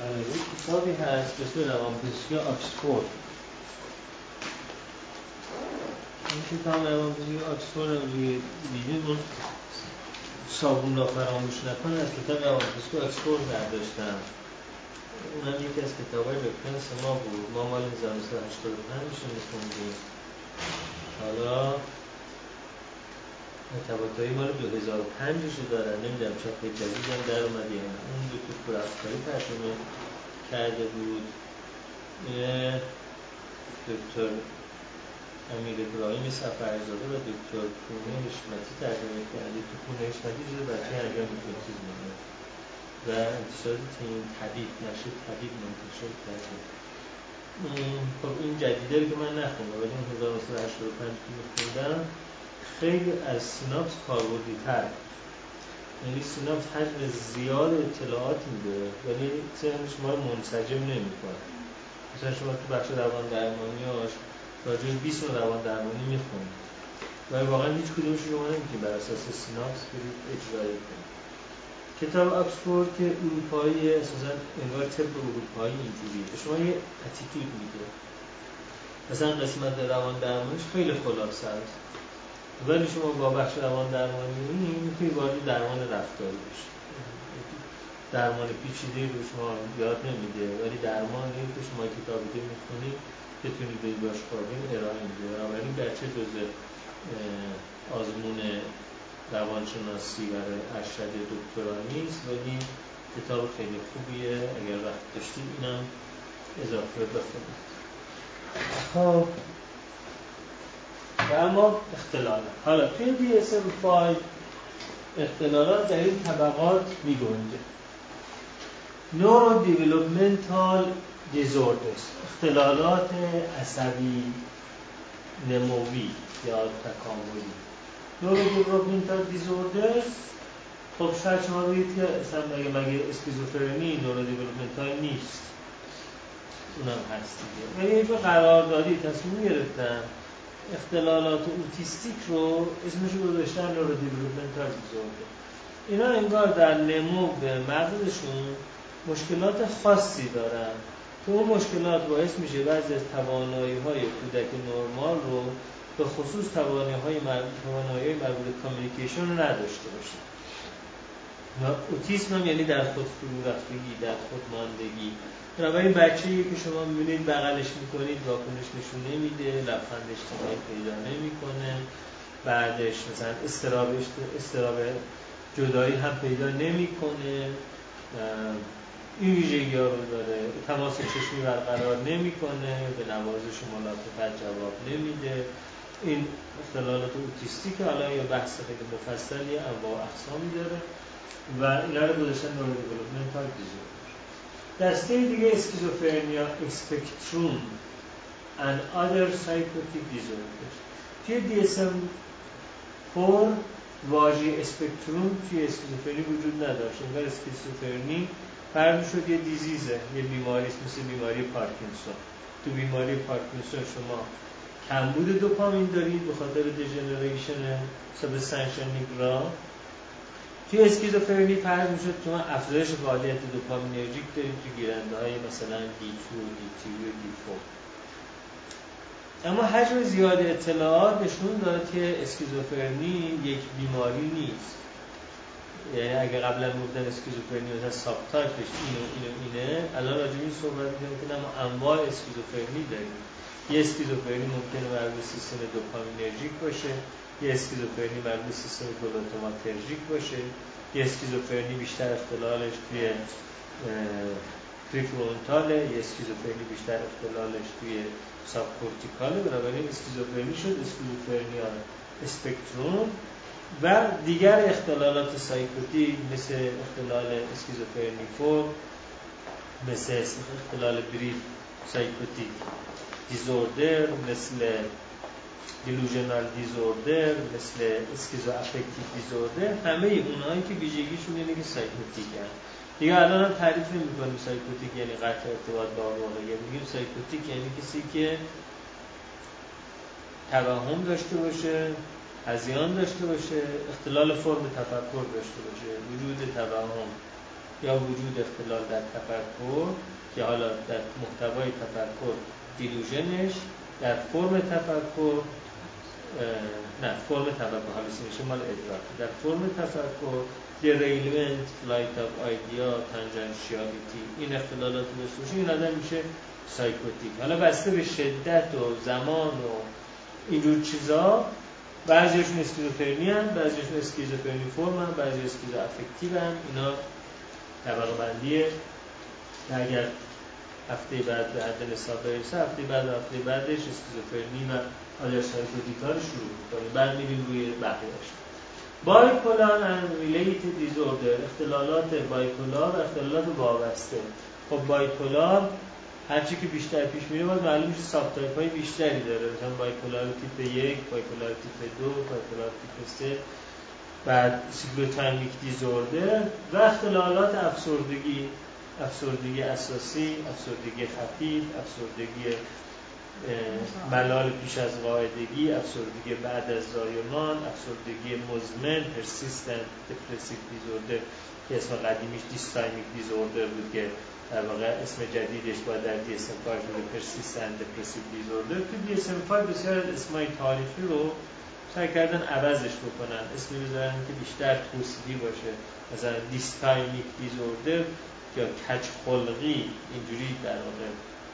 یک کتابی هست به اسم روانپزشکی آکسفورد. این کتاب روانپزشکی آکسفورد رو دیدیم، اون صابون را فراموش نکن از کتاب روانپزشکی آکسفورد برداشتم. اونم یکی از کتاب‌های رفرنس ما بود. ما مال 1985 می‌خوندیم. حالا مطبوعات‌های مال 2005 رو دارن، نمیدونم چاپ جدید هم در اومده یا نه. اون دکتر پورافکاری ترجمه کرده بود. دکتر امیر ابراهیم سفرزاده و دکتر پونه حشمتی ترجمه کرده. دکتر پونه حشمتی جزو بچه انجام اوتیسم بود و انتشارات تیم طبیب نشر طبیب منتشر کرده. خب این جدیده رو که من نخوندم ولی اون 1985 که می‌خوندم خیلی از سیناپس کاربردی‌تر. یعنی سیناپس حجم زیاد اطلاعات میده ولی ذهن شما رو منسجم نمی‌کنه. مثلا شما تو بخش روان درمانیاش راجع به 20 نوع روان درمانی می‌خونید و واقعا هیچ کدومش رو نمی‌تونید بر اساس سیناپس برید اجرایی کنید. کتاب آکسفورد که اروپایی اساساً انگار طب اروپایی اینجوریه، به شما یه اتیتود میده. مثلا قسمت روان درمانیش خیلی خلاصه است ولی شما با بخش روان درمانی میتونید وارد درمان رفتاری بشید. درمان پیچیده رو شما یاد نمیده ولی درمانی که شما کتابی که میخونید بتونید به باش کاربین ارائه میده. بنابراین گرچه جزء آزمون روانشناسی برای ارشد دکترا نیست ولی کتاب خیلی خوبیه، اگر وقت داشتید اینم اضافه بخونید. خب و اما اختلالات. حالا توی DSM-5 اختلالات در این طبقات می‌گنجه. Neurodevelopmental disorders، اختلالات عصبی نموی یا تکاملی. Neurodevelopmental disorders خب شاید شما بگید که اصلا مگه اسکیزوفرنی نورودیولوپمنتال نیست؟ اونم هست دیگه. ولی یه قراردادی تصمیم گرفتن اختلالات اوتیستیک رو اسمشو گذاشتن نورودیولوپمنتال دیزوردر. اینا انگار در نمو به مغزشون مشکلات خاصی دارن که اون مشکلات باعث میشه بعضی از توانایی‌های کودک نرمال رو به خصوص توانایی‌های مربوط به کامیونیکیشن رو نداشته باشه. اوتیسم هم یعنی در خود فرو رفتگی، در خود ماندگی. بنابراین بچه‌ای که شما می‌بینید بغلش می‌کنید واکنش نشون نمیده، لبخند اجتماعی پیدا نمی‌کنه، بعدش مثلا استراب جدایی هم پیدا نمی‌کنه، این ویژگی‌ها رو داره، تماس چشمی برقرار نمی‌کنه، به نوازش و ملاطفت جواب نمیده. این اختلالات اوتیستیک حالا یه بحث خیلی مفصلی انواع اقسامی داره و اینا رو گذاشتن نورودیولوپمنتال دیزوردر. دسته دیگه اسکیزوفرنیا اسپکتروم and other psychotic disorders. توی DSM-4 واژه اسپکتروم توی اسکیزوفرنی وجود نداشت. انگار اسکیزوفرنی فرض شد یه دیزیزه، یه بیماری است مثل بیماری پارکینسون. تو بیماری پارکینسون شما کمبود دوپامین دارید به خاطر دیژنریشن سابستانشیال نیگرام. توی اسکیزوفرنی فرض میشد شما افزایش فعالیت دوپامینرژیک دارید تو گیرنده‌های مثلا D2 و D3 و D4. اما حجم زیاد اطلاعات نشون داد که اسکیزوفرنی یک بیماری نیست. یعنی اگه قبلا گفتن اسکیزوفرنی مثلا ساب تایپش اینه، الان راجع به این صحبت می‌کنیم که ما انواع اسکیزوفرنی داریم. یه اسکیزوفرنی ممکنه مربوط به سیستم دوپامینرژیک باشه، یه اسکیزوفرنی مربوط به سیستم گلوتاماترژیک باشه، یه اسکیزوفرنی بیشتر اختلالش توی پریفرونتاله، یه اسکیزوفرنی بیشتر اختلالش توی ساب کورتیکاله. بنابراین اسکیزوفرنی شد اسکیزوفرنیا اسپکتروم و دیگر اختلالات سایکوتیک مثل اختلال اسکیزوفرنی 4، مثل اختلال بریف سایکوتیک دیزوردر، مثل دیلوژنال دیزوردر، مثل اسکیزو افکتیو دیزوردر، همه اونایی که ویژگیشون اینه که سایکوتیک هست. دیگه الان هم تعریف نمی‌کنیم سایکوتیک یعنی قطع ارتباط با واقعیت. میگیم سایکوتیک یعنی کسی که توهم داشته باشه، هذیان داشته باشه، اختلال فرم تفکر داشته باشه، وجود توهم یا وجود اختلال در تفکر که حالا در محتوای تفکر دیلوژنش، در فرم تفکر فرم تفکر هالوسینیشن مال ادراک، در فرم تفکر دیریلمنت، فلایت آف آیدیا، تانجنشیالیتی، این اختلالات داشته باشه این آدم میشه سایکوتیک. حالا بسته به شدت و زمان و اینجور چیزا، بعضیشون اسکیزوفرنی هم، بعضیشون اسکیزوفرنی فرم هم، بعضی اسکیزو افکتیو هم. اینا طبقه بندیه. اگر هفته بعد به حد نصاب برسه، هفته بعدش اسکیزوفرنی و آدر سایکوتیکا رو شروع می‌کنیم، بعد میریم روی بقیه‌اش. بایپولار اند ریلیتد دیزوردر، اختلالات بایپولار و اختلالات وابسته. خب بایپولار هرچی که بیشتر پیش میره باید معلوم میشه ساب تایپ های بیشتری داره، مثلا بایپولار تیپ 1، بایپولار تیپ 2، بایپولار تیپ 3، بعد سیکلوتایمیک دیزوردر و اختلالات افسردگی، افسردگی اساسی، افسردگی خفیف، افسردگی ملال پیش از قاعدگی، افسردگی بعد از زایمان، افسردگی مزمن، persistent depressive disorder که اسم قدیمیش دیستایمیک دیزوردر بود که در واقع اسم جدیدش باید در DSM-5 شده persistent depressive disorder. تو DSM-5 بسیار از اسمای تاریخی رو سعی کردن عوضش بکنن، اسمی بذارن که بیشتر توصیفی باشه، مثلا دیستایمیک دیزوردر یا کج خلقی، اینجوری در واقع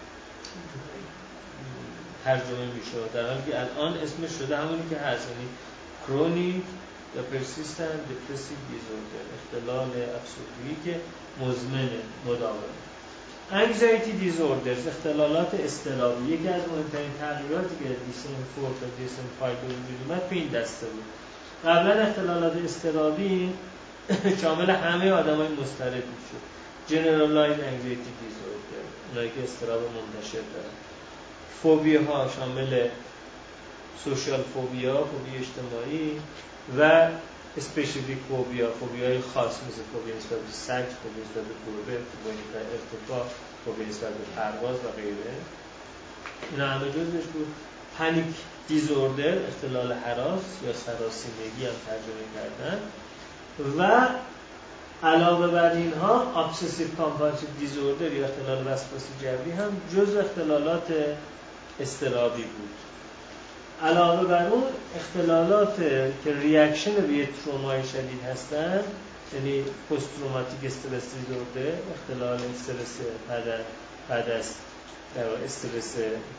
ترجمه میشه، در حالی که الان اسمش شده همونی که هست، یعنی کرونیک یا پرسیستنت دپرسیو دیزوردر، اختلال افسردگی که مزمن مداوم. انگزایتی دیزوردرز، اختلالات اضطرابی. یکی از مهمترین تغییراتی که DSM-4 تا DSM-5 به وجود اومد تو این دسته بود. قبلا اختلالات اضطرابی شامل همه آدمای مضطرب میشد، جنرالایز انگزایتی دیزوردر، اونایی که اضطراب منتشر دارن. فوبیا ها شامل سوشال فوبیا، فوبیا اجتماعی و اسپسیفیک فوبیا، فوبیای خاص مثل فوبیا نسبت به سگ، فوبیا نسبت به گربه، فوبیا نسبت به ارتفاع، فوبیا نسبت به پرواز و غیره. اینا همه جزش بود. پانیک دیزوردر، اختلال هراس یا سراسیمگی هم ترجمه کردن. و علاوه بر اینها ابسسیو کامپالسیو دیزوردر یا اختلال وسواسی جبری هم جزء اختلالات اضطرابی بود. علاوه بر اون اختلالات که ریاکشن به یه ترومای شدید هستن، یعنی پست تروماتیک استرس دیزوردر، اختلال استرس بعد از استرس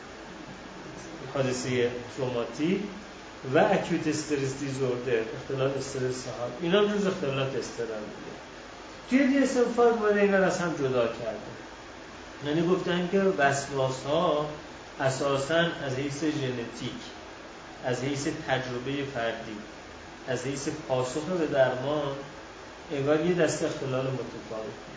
حادثه تروماتیک، و اکیوت استرس دیزوردر، اختلال استرس حاد، اینا جز اختلالات اضطرابیه. توی DSM-5 باید اینا را از هم جدا کردن، یعنی گفتن که وسواس ها اساساً از حیث ژنتیک، از حیث تجربه فردی، از حیث پاسخ به درمان انگار یه دسته اختلال متفاوتی.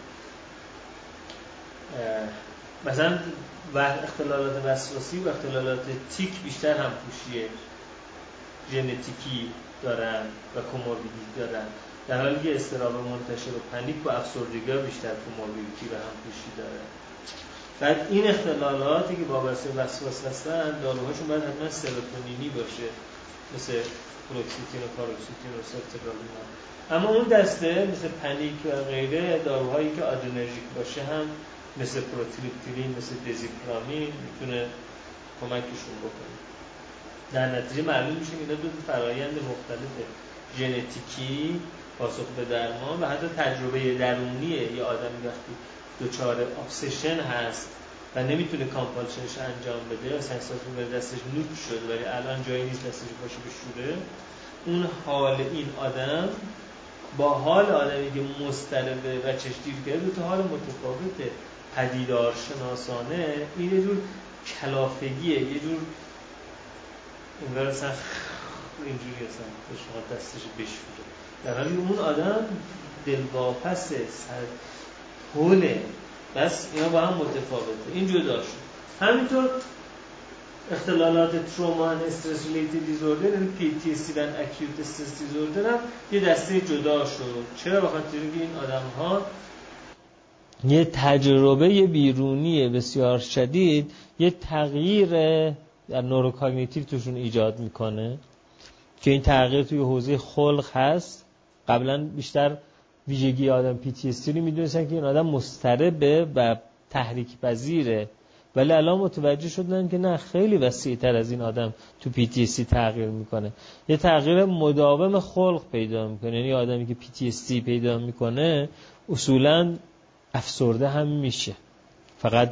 مثلا اختلالات وسواسی و اختلالات تیک بیشتر همپوشی ژنتیکی دارن و کوموربیدیتی دارن، در حالی که اضطراب منتشر و پنیک و افسردگی بیشتر کوموربیدیتی و همپوشی دارن. بعد این اختلالاتی که وابسته به وسواس هستن داروهاشون باید حتما سروتونینی باشه، مثل فلوکسیتین و پاروکسیتین و سرترالین. اما اون دسته مثل پنیک و غیره داروهایی که آدرنرژیک باشه هم مثل پروتریپتیلین، مثل دزیپرامین میتونه کمکشون بکنه. در نتیجه معلوم میشه اینا دو فرایند مختلفه، ژنتیکی پاسخ به درمان و حتی تجربه درونیه. یه آدمی وقتی دچار ابسشن هست و نمیتونه کامپالشنش انجام بده، اصلا احساس می‌کنه دستش نوک شد ولی الان جایی نیست دستش باشه بشوره، اون حال این آدم با حال آدمی که مضطربه و چشمگیر کرده دو تا حال متفاوته. پدیدار شناسانه این یه جور کلافگیه، یه جور انگار اصلا اینجوری اصلا شما دستش بشوره، در حالی اون آدم دلواپسه، سرحوله. بس اینا با هم متفاوته، این جدا شد. همینطور اختلالات تروما و استرس ریلیتد دیزوردر، یعنی PTSD و اکیوت استرس دیزوردر هم یه دسته جدا شد. چرا؟ بخاطر اینکه این آدم‌ها یه تجربه بیرونی بسیار شدید یه تغییر در نوروکاگنیتیو توشون ایجاد میکنه که این تغییر توی حوزه خلق هست. قبلا بیشتر ویژگی آدم PTSD رو میدونستن که این آدم مضطربه و تحریک پذیره، ولی الان متوجه شدن که نه، خیلی وسیع‌تر از این آدم تو PTSD تغییر میکنه. یه تغییر مداوم خلق پیدا میکنه. یعنی آدمی که PTSD پیدا میکنه اصولاً افسرده هم میشه، فقط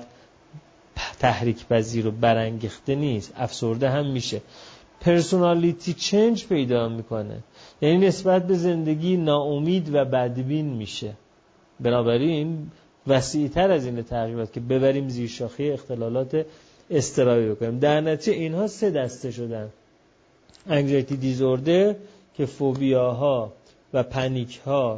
تحریک پذیر و برانگیخته نیست، افسرده هم میشه. پرسونالیتی چنج پیدا میکنه، یعنی نسبت به زندگی ناامید و بدبین میشه. بنابراین وسیع‌تر از این تغییرات که ببریم زیر شاخه اختلالات اضطرابی بکنیم. در نتیجه اینها 3 دسته شدن: انگزایتی دیزوردر که فوبیاها و پنیک‌ها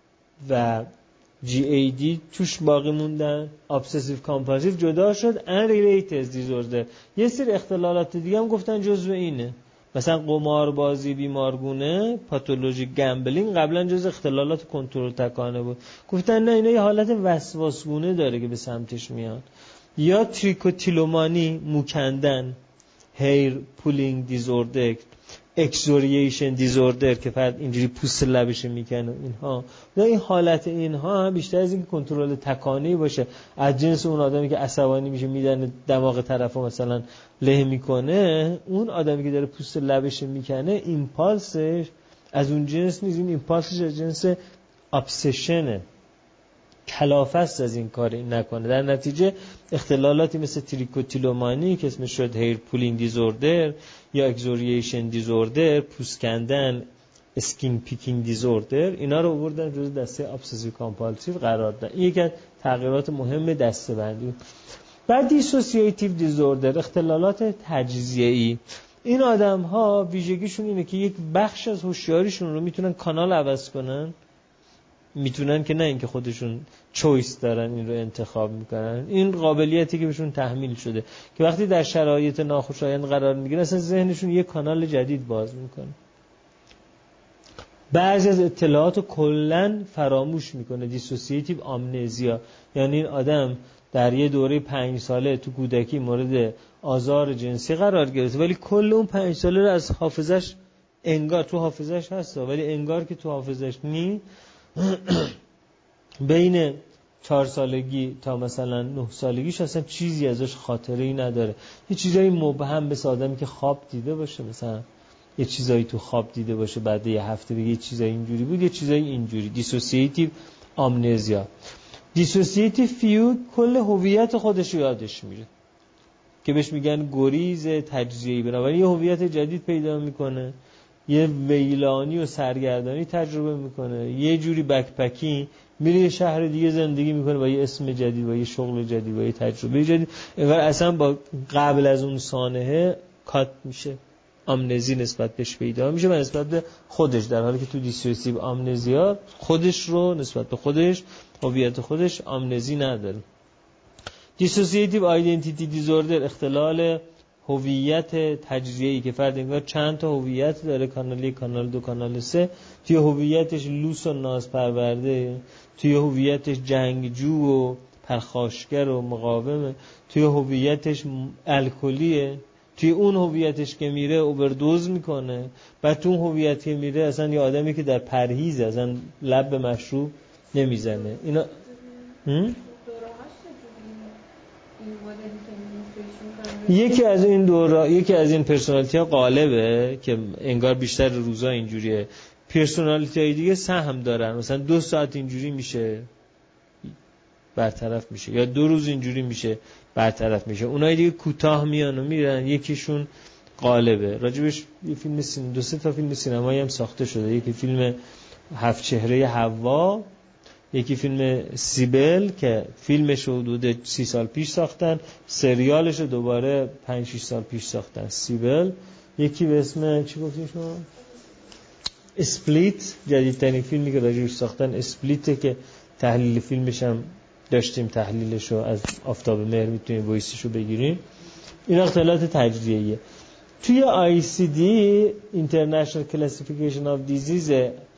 و GAD توش باقی موندن. ابسسیو کامپالسیو جدا شد. انریلیتد دیزوردر یه سری اختلالات دیگه هم گفتن جزو اینه، مثلا قماربازی بیمارگونه، پاتولوژی گمبلینگ قبلا جز اختلالات کنترل تکانه بود، گفتن نه اینا یه حالت وسواسگونه داره که به سمتش میاد. یا تریکوتیلومانی، موکندن، هیر پولینگ دیزوردر، اکسورییشن دیزوردر که فرد اینجوری پوست لبش میکنه، اینها و این حالت اینها بیشتر از این کنترل تکانی باشه، از جنس اون آدمی که عصبانی میشه میدن دماغ طرفو مثلا له میکنه، اون آدمی که داره پوست لبش میکنه ایمپالسش از اون جنس نیست، این ایمپالسش از جنس ابسشنه، کلافه است از این کار این نکنه. در نتیجه اختلالاتی مثل تریکوتیلومانی که اسمش شد هیر پولینگ دیزوردر یا اکسورییشن دیزوردر، پوست کندن، اسکین پیکینگ دیزوردر، اینا رو آوردن جزو دسته ابسسیو کامپالسیو قرار دادن. این یکی از تغییرات مهم دسته بندی. بعد دیسوسییتیو دیزوردر، اختلالات تجزیه‌ای. این آدم ها ویژگیشون اینه که یک بخش از هوشیاریشون رو میتونن کانال عوض کنن، میتونن که نه اینکه خودشون چویس دارن این رو انتخاب میکنن، این قابلیتی که بهشون تحمیل شده که وقتی در شرایط ناخوشایند قرار میگیرن اصلا ذهنشون یک کانال جدید باز میکنه. بعضی از اطلاعات رو کلن فراموش میکنه، دیسوسییتیو آمنزیا، یعنی این آدم در یه دوره 5 ساله تو کودکی مورد آزار جنسی قرار گرفته ولی کل اون 5 ساله رو از حافظش انگار تو حافظش هست ولی انگار که تو حافظش نی. بین 4 سالگی تا مثلا 9 سالگیش اصلا چیزی ازش خاطره‌ای نداره، یه چیزایی مبهم به آدمی که خواب دیده باشه، مثلا یه چیزایی تو خواب دیده باشه بعد یه هفته بگه یه چیزایی اینجوری بود، یه چیزایی اینجوری. دیسوسییتیو آمنزیا. دیسوسییتیو فیو کل هویت خودش یادش میره که بهش میگن گریز تجزیه‌ای، بنابراین یه هویت جدید پیدا میکنه، یه ویلانی و سرگردانی تجربه میکنه، یه جوری بکپکی میره یه شهر دیگه زندگی میکنه با یه اسم جدید، با یه شغل جدید، با یه تجربه جدید، انگار اصلا با قبل از اون سانحه کات میشه، آمنزی نسبت بهش پیدا میشه و نسبت به خودش، در حالی که تو دیسوسییتیو آمنزیا خودش رو نسبت به خودش، هویت خودش آمنزی نداره. دیسوسییتیو آیدنتیتی دیزوردر، اختلال هویت تجزیه‌ای که فرد انگار چند تا هویت داره، کانال 1، کانال 2، کانال 3، توی هویتش لوس و نازپرورده، توی هویتش جنگجو و پرخاشگر و مقاومه، توی هویتش الکلیه، توی اون هویتش که میره اووردوز میکنه، بعد تو اون هویت که میره اصلا یه آدمی که در پرهیزه، اصلا لب به مشروب نمیزنه. اینا یکی از این دورا، یکی از این پرسونالیتی ها غالبه که انگار بیشتر روزا اینجوریه. پرسونالیتی های دیگه سهم دارن، مثلا 2 ساعت اینجوری میشه برطرف میشه، یا 2 روز اینجوری میشه برطرف میشه. اونایی دیگه کوتاه میان و میرن. یکیشون غالبه. راجبش یه فیلم 2-3 تا فیلم سینمایی هم ساخته شده. یکی فیلم 7 چهره حوا، یکی فیلم سیبل که فیلمش رو حدود 30 سال پیش ساختن، سریالش رو دوباره 5-6 سال پیش ساختن، سیبل. یکی به اسم چی گفتین شما؟ اسپلیت، جدیدترین فیلمی که راجعش ساختن اسپلیته که تحلیل فیلمش هم داشتیم، تحلیلش رو از آفتاب مهر میتونیم وایسش رو بگیریم. این اختلالات تجزیه‌ایه. توی ICD International Classification of Disease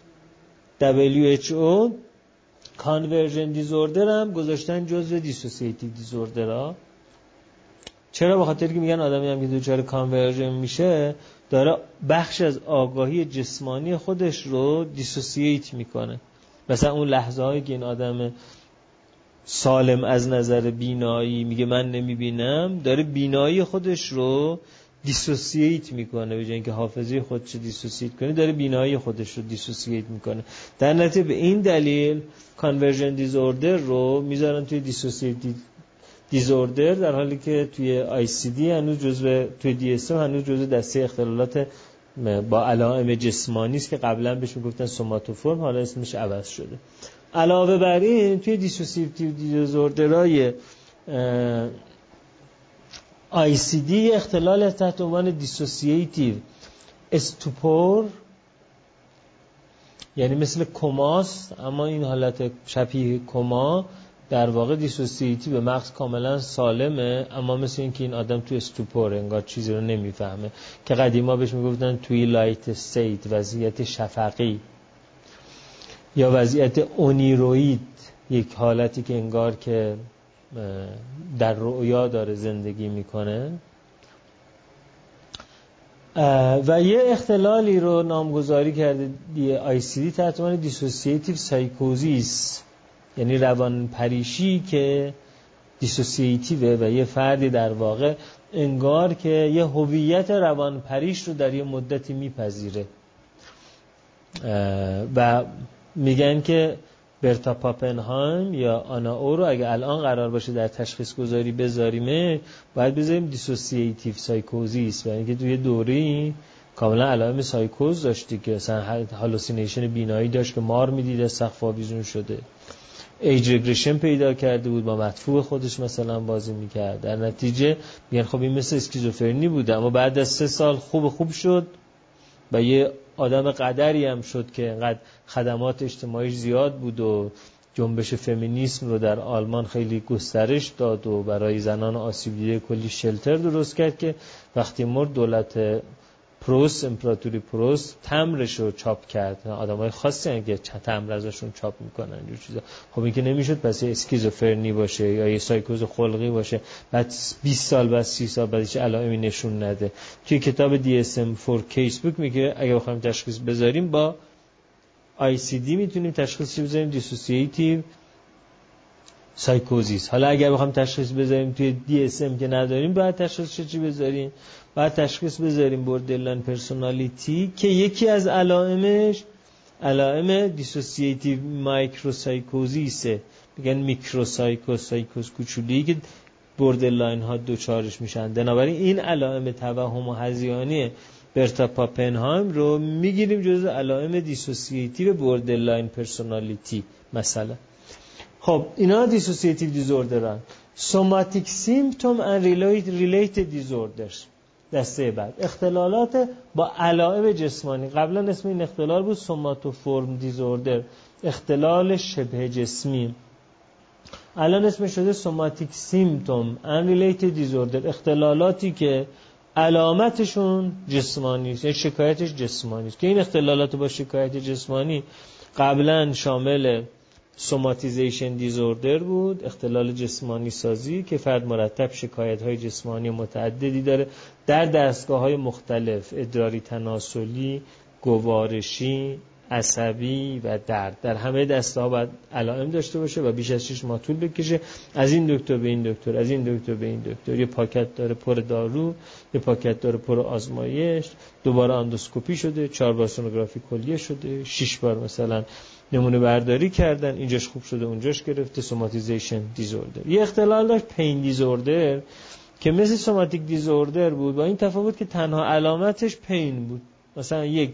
WHO کانورژن دیزوردر هم گذاشتن جزو دیسوسییتیو دیزوردر ها. چرا؟ به خاطر که میگن آدمی هم که دچار کانورژن میشه داره بخش از آگاهی جسمانی خودش رو دیسوسییت میکنه، مثلا اون لحظه هایی که این آدم سالم از نظر بینایی میگه من نمیبینم، داره بینایی خودش رو دیسوسییت میکنه، به جای اینکه حافظه خودش رو دیسوسییت کنه داره بینایی خودش رو دیسوسییت میکنه. در نتیجه به این دلیل کانورژن دیزوردر رو میذارن توی دیسوسییت دیزوردر، در حالی که توی آی سی دی هنوز جزو، توی دی اس ام هنوز جزو دسته اختلالات با علائم جسمانی است که قبلا بهش میگفتن سوماتوفورم، حالا اسمش عوض شده. علاوه بر این توی دیسوسییتیو دیزوردرهای آی سی دی اختلال تحت عنوان دیسوسییتیو استوپور، یعنی مثل کماست اما این حالت شبیه کما، در واقع دیسوسییتیو مغز کاملا سالمه اما مثل این که این آدم توی استوپور انگار چیزی رو نمیفهمه، که قدیما بهش میگفتن توی لایت استیت، وضعیت شفقی یا وضعیت اونیروید، یک حالتی که انگار که در رؤیا داره زندگی میکنه. و یه اختلالی رو نامگذاری کرده آی سی دی تحت عنوان دیسوسییتیو سایکوزیس، یعنی روان پریشی که دیسوسییتیوه و یه فردی در واقع انگار که یه هویت روان پریش رو در یه مدتی میپذیره و میگن که برتا پاپنهایم یا آنا او رو اگه الان قرار باشه در تشخیص گذاری بذاریمه، باید بذاریم دیسوسییتیو سایکوزیس، برای اینکه توی دوره‌ای کاملا علائم سایکوز داشتی که مثلا هالوسینیشن بینایی داشت که مار میدید از سقف آویزون شده، ایج رگرشن پیدا کرده بود، با مدفوع خودش مثلا بازی میکرد. در نتیجه میگن خب این مثل اسکیزوفرنی بوده، اما بعد از 3 سال خوب شد و یه آدم قدری هم شد که انقدر خدمات اجتماعیش زیاد بود و جنبش فمینیسم رو در آلمان خیلی گسترش داد و برای زنان آسیب دیده کلی شلتر درست کرد که وقتی مرد دولت پروس، امپراتوری پروس تمرش رو چاپ کرد. آدمای خاصی هستن که تمر ازشون چاپ میکنن اینجور چیزا. خب این که نمیشد پس اسکیزوفرنی باشه یا یه سایکوز خلقی باشه بعد 20 سال بعد 30 سال بعد هیچ علائمی نشون نده. توی کتاب DSM-4 کیس بوک میگه اگه بخوایم تشخیص بذاریم با ICD میتونیم تشخیص بذاریم دیسوسییتیو سایکوزیس. حالا اگر بخوایم تشخیص بذاریم توی DSM که نداریم، باید تشخیص چی بذاریم؟ باید تشخیص بذاریم بوردرلاین پرسونالیتی که یکی از علائمش علائم دیسوسییتیو مایکروسایکوزیسه. میگن میکروسایکوز کوچولی که بوردرلاین ها دوچارش میشن. بنابراین این علائم توهم و هذیانی برتا پاپنهایم رو میگیریم جزو علائم دیسوسییتیو بوردرلاین پرسونالیتی مثلا. خب اینا دیسوسییتیو دیزوردرن. سوماتیک سیمپتوم اند ریلیتد دیزوردرز دسته بعد، اختلالات با علائم جسمانی. قبلا اسم این اختلال بود سوماتوفورم دیزوردر، اختلال شبه جسمی. الان اسمش شده سوماتیک سیمپتوم اند ریلیتد دیزوردر، اختلالاتی که علامتشون جسمانی است، یعنی شکایتش جسمانی است. که این اختلالات با شکایت جسمانی قبلا شامل سوماتیزیشن دیزوردر بود، اختلال جسمانی سازی که فرد مرتب شکایت‌های جسمانی متعددی داره در دستگاه‌های مختلف، ادراری تناسلی، گوارشی، عصبی و درد. در همه دسته‌ها باید علائم داشته باشه و بیش از 6 ماه طول بکشه، از این دکتر به این دکتر، از این دکتر به این دکتر. یه پاکت داره پر دارو، یه پاکت داره پر آزمایش، دوباره اندوسکوپی شده، 4 بار سونوگرافی کلیه شده، 6 بار مثلا نمونه برداری کردن، اینجاش خوب شده اونجاش گرفته. سوماتیزیشن دیزوردر. یه اختلال داشت پین دیزوردر که مثل سوماتیک دیزوردر بود، با این تفاوت که تنها علامتش پین بود. مثلا یک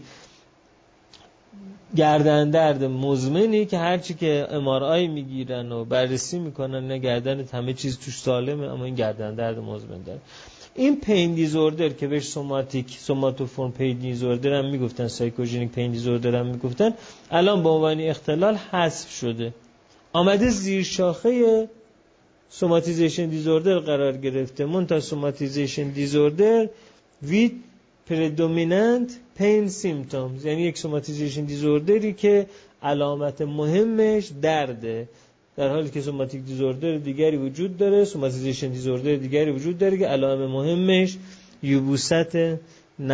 گردن درد مزمنی که هرچی که MRI میگیرن و بررسی میکنن نه گردنت همه چیز توش سالمه اما این گردن درد مزمن داره. این پین دیزوردر که بهش سوماتوفورم پین دیزوردر هم میگفتن، سایکوژنیک پین دیزوردر هم میگفتن، الان به عنوان اختلال حذف شده، آمده زیر شاخه سوماتیزیشن دیزوردر قرار گرفته. منتها سوماتیزیشن دیزوردر ویت پردومیننت پین سیمپتومز، یعنی یک سوماتیزیشن دیزوردری که علامت مهمش درده، در حالی که سوماتیک دیزوردر دیگری وجود داره، سوماتیزیشن دیزوردر دیگری وجود داره که علائم مهمش یبوست،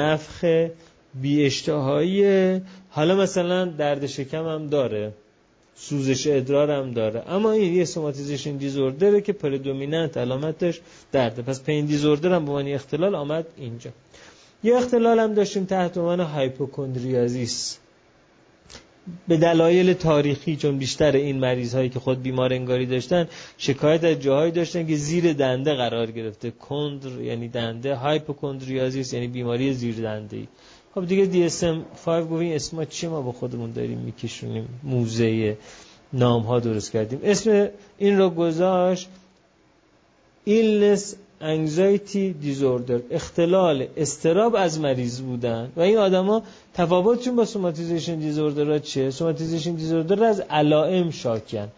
نفخ، بی اشتهایی، حالا مثلا درد شکم هم داره سوزش ادرار هم داره، اما این یه سوماتیزیشن دیزوردره که پردومیننت علامتش درده. پس پین دیزوردر هم به معنی اختلال آمد اینجا. یه اختلال هم داشتیم تحت عنوان هایپوکندریازیس. به دلایل تاریخی، چون بیشتر این مریض هایی که خود بیمار انگاری داشتن شکایت از جاهایی داشتن که زیر دنده قرار گرفته. کندر یعنی دنده، هایپوکندریازیس یعنی بیماری زیر دنده ای. خب دیگه DSM-5 گفتیم اسما چی، ما با خودمون داریم میکشونیم، موزه نام ها درست کردیم. اسم این رو گذاشت illness anxiety disorder، اختلال اضطراب از مریض بودن. و این آدما تفاوتشون با سوماتیزیشن دیزوردر چیه؟ سوماتیزیشن دیزوردر از علائم شاکن.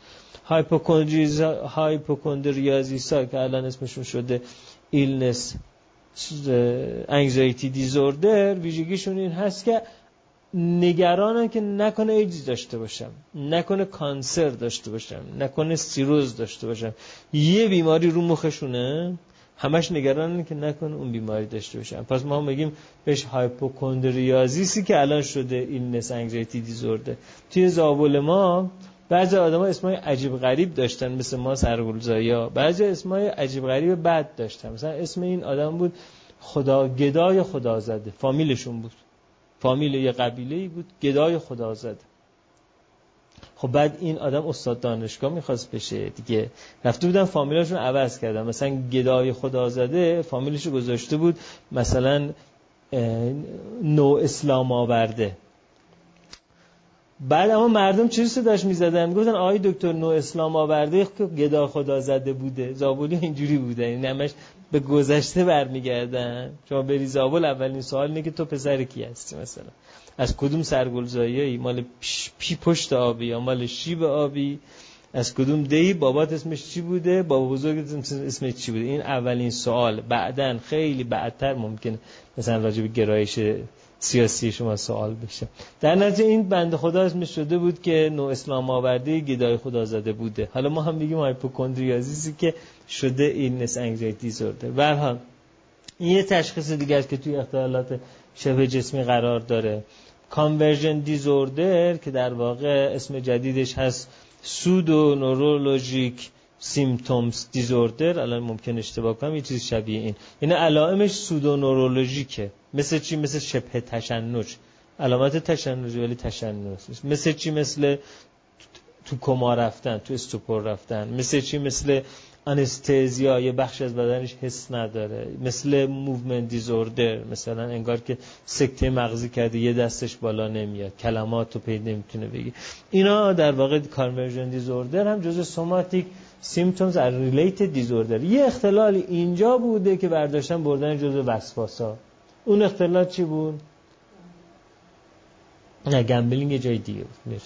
هایپوکندریازیسا که الان اسمشون شده illness anxiety disorder، ویژگیشون این هست که نگرانن که نکنه ایدز داشته باشم، نکنه کانسر داشته باشم، نکنه سیروز داشته باشم. یه بیماری رو مخشونه، همش نگرانن که نکنه اون بیماری داشته باشم. پس ما هم بگیم بهش هایپوکندریازیسی که الان شده illness anxiety disorder. توی زابل ما بعضی آدم‌ها اسمای عجیب غریب داشتن، مثل ما سرگلزایا. بعضی اسمای عجیب غریب بد داشتن. مثلا اسم این آدم بود گدای خدازده، فامیلشون بود، فامیل یه قبیله‌ای بود، گدای خدازده. خب بعد این آدم استاد دانشگاه می‌خواست بشه دیگه، رفته بودن فامیلاشون عوض کردن. مثلا گدای خدازده فامیلشو گذاشته بود مثلا نو اسلام آورده. بعد اما مردم چه صداش می‌زدن؟ میگفتن آقای دکتر نو اسلام آورده که گدا خدا زده بوده. زابلی اینجوری بوده، این همش به گذشته برمیگردن. شما بری زابل اولین سوال اینه که تو پسر کی هستی، مثلا از کدوم سرگلزایی‌ای، مال پشت آبی یا مال شیب آبی، از کدوم دهی، بابات اسمش چی بوده، بابا بزرگت اسمش چی بوده. این اولین سوال. بعدن خیلی بعدتر ممکنه مثلا راجع به گرایش سیاسی شما سوال بشه. در نتیجه این بنده خدا اسمش شده بود که نو اسلام آورده گدای خدا زده بوده. حالا ما هم بگیم هایپوکندریازیسی که شده illness anxiety disorder. به هر حال این یه تشخیص دیگه است که توی اختلالات شبه جسمی قرار داره. کانورژن دیزوردر که در واقع اسم جدیدش هست سودو نورولوژیک سیمپتومز دیزوردر. الان ممکن اشتباه کنم، یه چیز شبیه این. یعنی علائمش سودو نورولوژیکه. مثل چی؟ مثل شبه تشنج، علامت تشنج ولی تشنج. مثل چی؟ مثل تو کما رفتن، تو استوپور رفتن. مثل چی؟ مثل آنستزیا، یه بخش از بدنش حس نداره. مثل موومنت دیزوردر، مثلا انگار که سکته مغزی کرده، یه دستش بالا نمیاد، کلماتو پیدا نمیتونه بگه. اینا در واقع کانورژن دیزوردر هم جزء سوماتیک سیمپتومز ار ریلیتد دیزوردر. یه اختلال اینجا بوده که برداشتن بردن جزء وسواسا. اون اختلال چی بود؟ نه، گمبلینگ یه جای دیگه بود.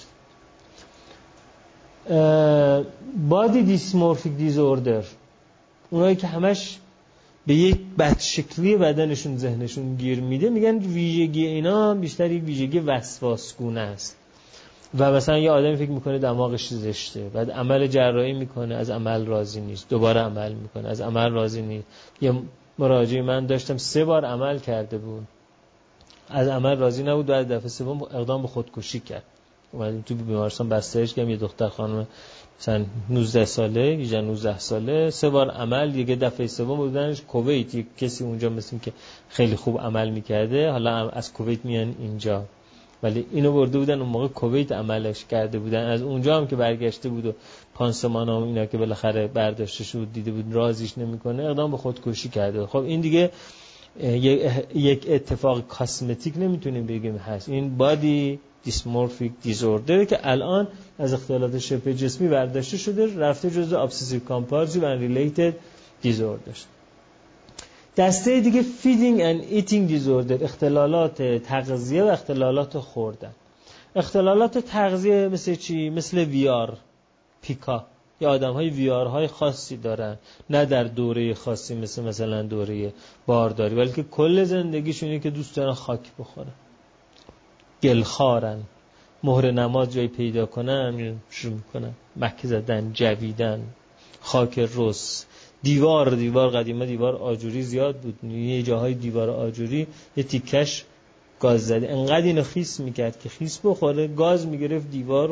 بادی دیسمورفیک دیزوردر، اونایی که همش به یک بدشکلی بدنشون ذهنشون گیر میده، میگن ویژگی اینا بیشتر یک ویژگی وسواسگونه است. و مثلا یه آدمی فکر میکنه دماغش زشته، بعد عمل جراحی میکنه، از عمل راضی نیست، دوباره عمل میکنه، از عمل راضی نیست. یه مراجع من داشتم 3 بار عمل کرده بود، از عمل راضی نبود، بعد دفعه سوم اقدام به خودکشی کرد. اومدیم تو بیمارستان بسترش کردم. یه دختر خانم مثلا 19 ساله، 19 ساله، 3 بار عمل، یه دفعه سوم بودنش کویت، یک کسی اونجا مثلا که خیلی خوب عمل میکرده، حالا از کویت میان اینجا، ولی اینو برده بودن اون موقع کویت عملش کرده بودن. از اونجا هم که برگشته بود و پانسمان ها اینا که بالاخره برداشته شد دیده بود راضیش نمیکنه، اقدام به خودکشی کرده. خب این دیگه یک اتفاق کاسمتیک نمیتونیم بگیم هست. این بادی دیسمورفیک دیزوردر که الان از اختلالات شبه جسمی برداشته شده، رفته جزء ابسسیو کامپالسیو و ریلیتد دیزوردر. دسته دیگه فیدینگ اند ایتینگ دیزوردر، اختلالات تغذیه و اختلالات خوردن. اختلالات تغذیه مثل چی؟ مثل ویار، پیکا. یا آدم‌های ویارهای خاصی دارن، نه در دوره خاصی مثلا دوره بارداری، بلکه کل زندگیشون اینه که دوست دارن خاک بخورن، گلخارن، مهر نماز جایی پیدا کنن شروع میکنن مکه زدن، جویدن، خاک رس، دیوار قدیما دیوار آجوری زیاد بود، یه جاهای دیوار آجوری یه تیکش گاز زده، انقدر اینو خیس میکرد که خیس بخوره، گاز میگرفت دیوارو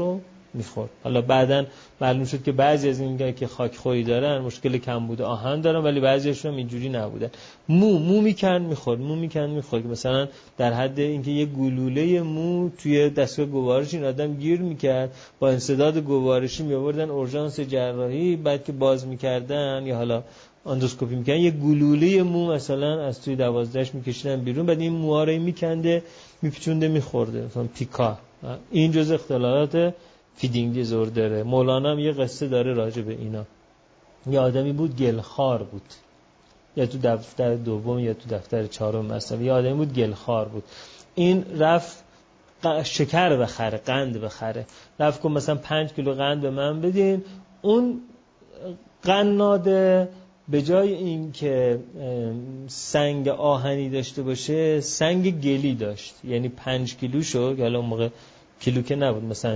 میخورد. حالا بعدن معلوم شد که بعضی از این که خاکخوری دارن مشکل کمبود آهن دارن، ولی بعضیاشون هم اینجوری نبودن. مو میکند میخورد. مثلا در حد اینکه یه گلوله مو توی دستگاه گوارش این آدم گیر میکرد، با انسداد گوارشی میآوردن اورژانس جراحی، بعد که باز میکردن یا حالا اندوسکوپی میکردن یه گلوله مو مثلا از توی 12ش میکشیدن بیرون، بعد این موها رو میکنده میپیچونده میخورده، مثلا پیکا. این جزء اختلالات فیدینگ دیزوردره. مولانا هم یه قصه داره راجع به اینا. یه آدمی بود گلخوار بود، یا تو دفتر دوم یا تو دفتر چهارم مثلا، یه آدمی بود گلخوار بود. این رفت شکر بخره، قند بخره، رفت گفت مثلا 5 کیلو قند به من بدین. اون قناده به جای این که سنگ آهنی داشته باشه سنگ گلی داشت، یعنی 5 کیلوشو که حالا اون موقع کیلو که نبود، مثلا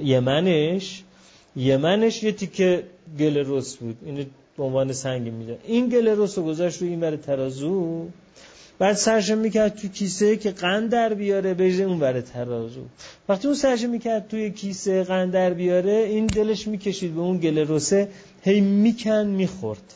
یمنش یه تیکه گل رس بود، اینو به عنوان سنگ میده. این گل رس رو گذاشت روی این ور ترازو، بعد سرش میکرد تو کیسه که قند در بیاره بریزه اون ور ترازو. وقتی اون سرش میکرد توی کیسه قند در بیاره، این دلش میکشید به اون گل رسه، هی میخورد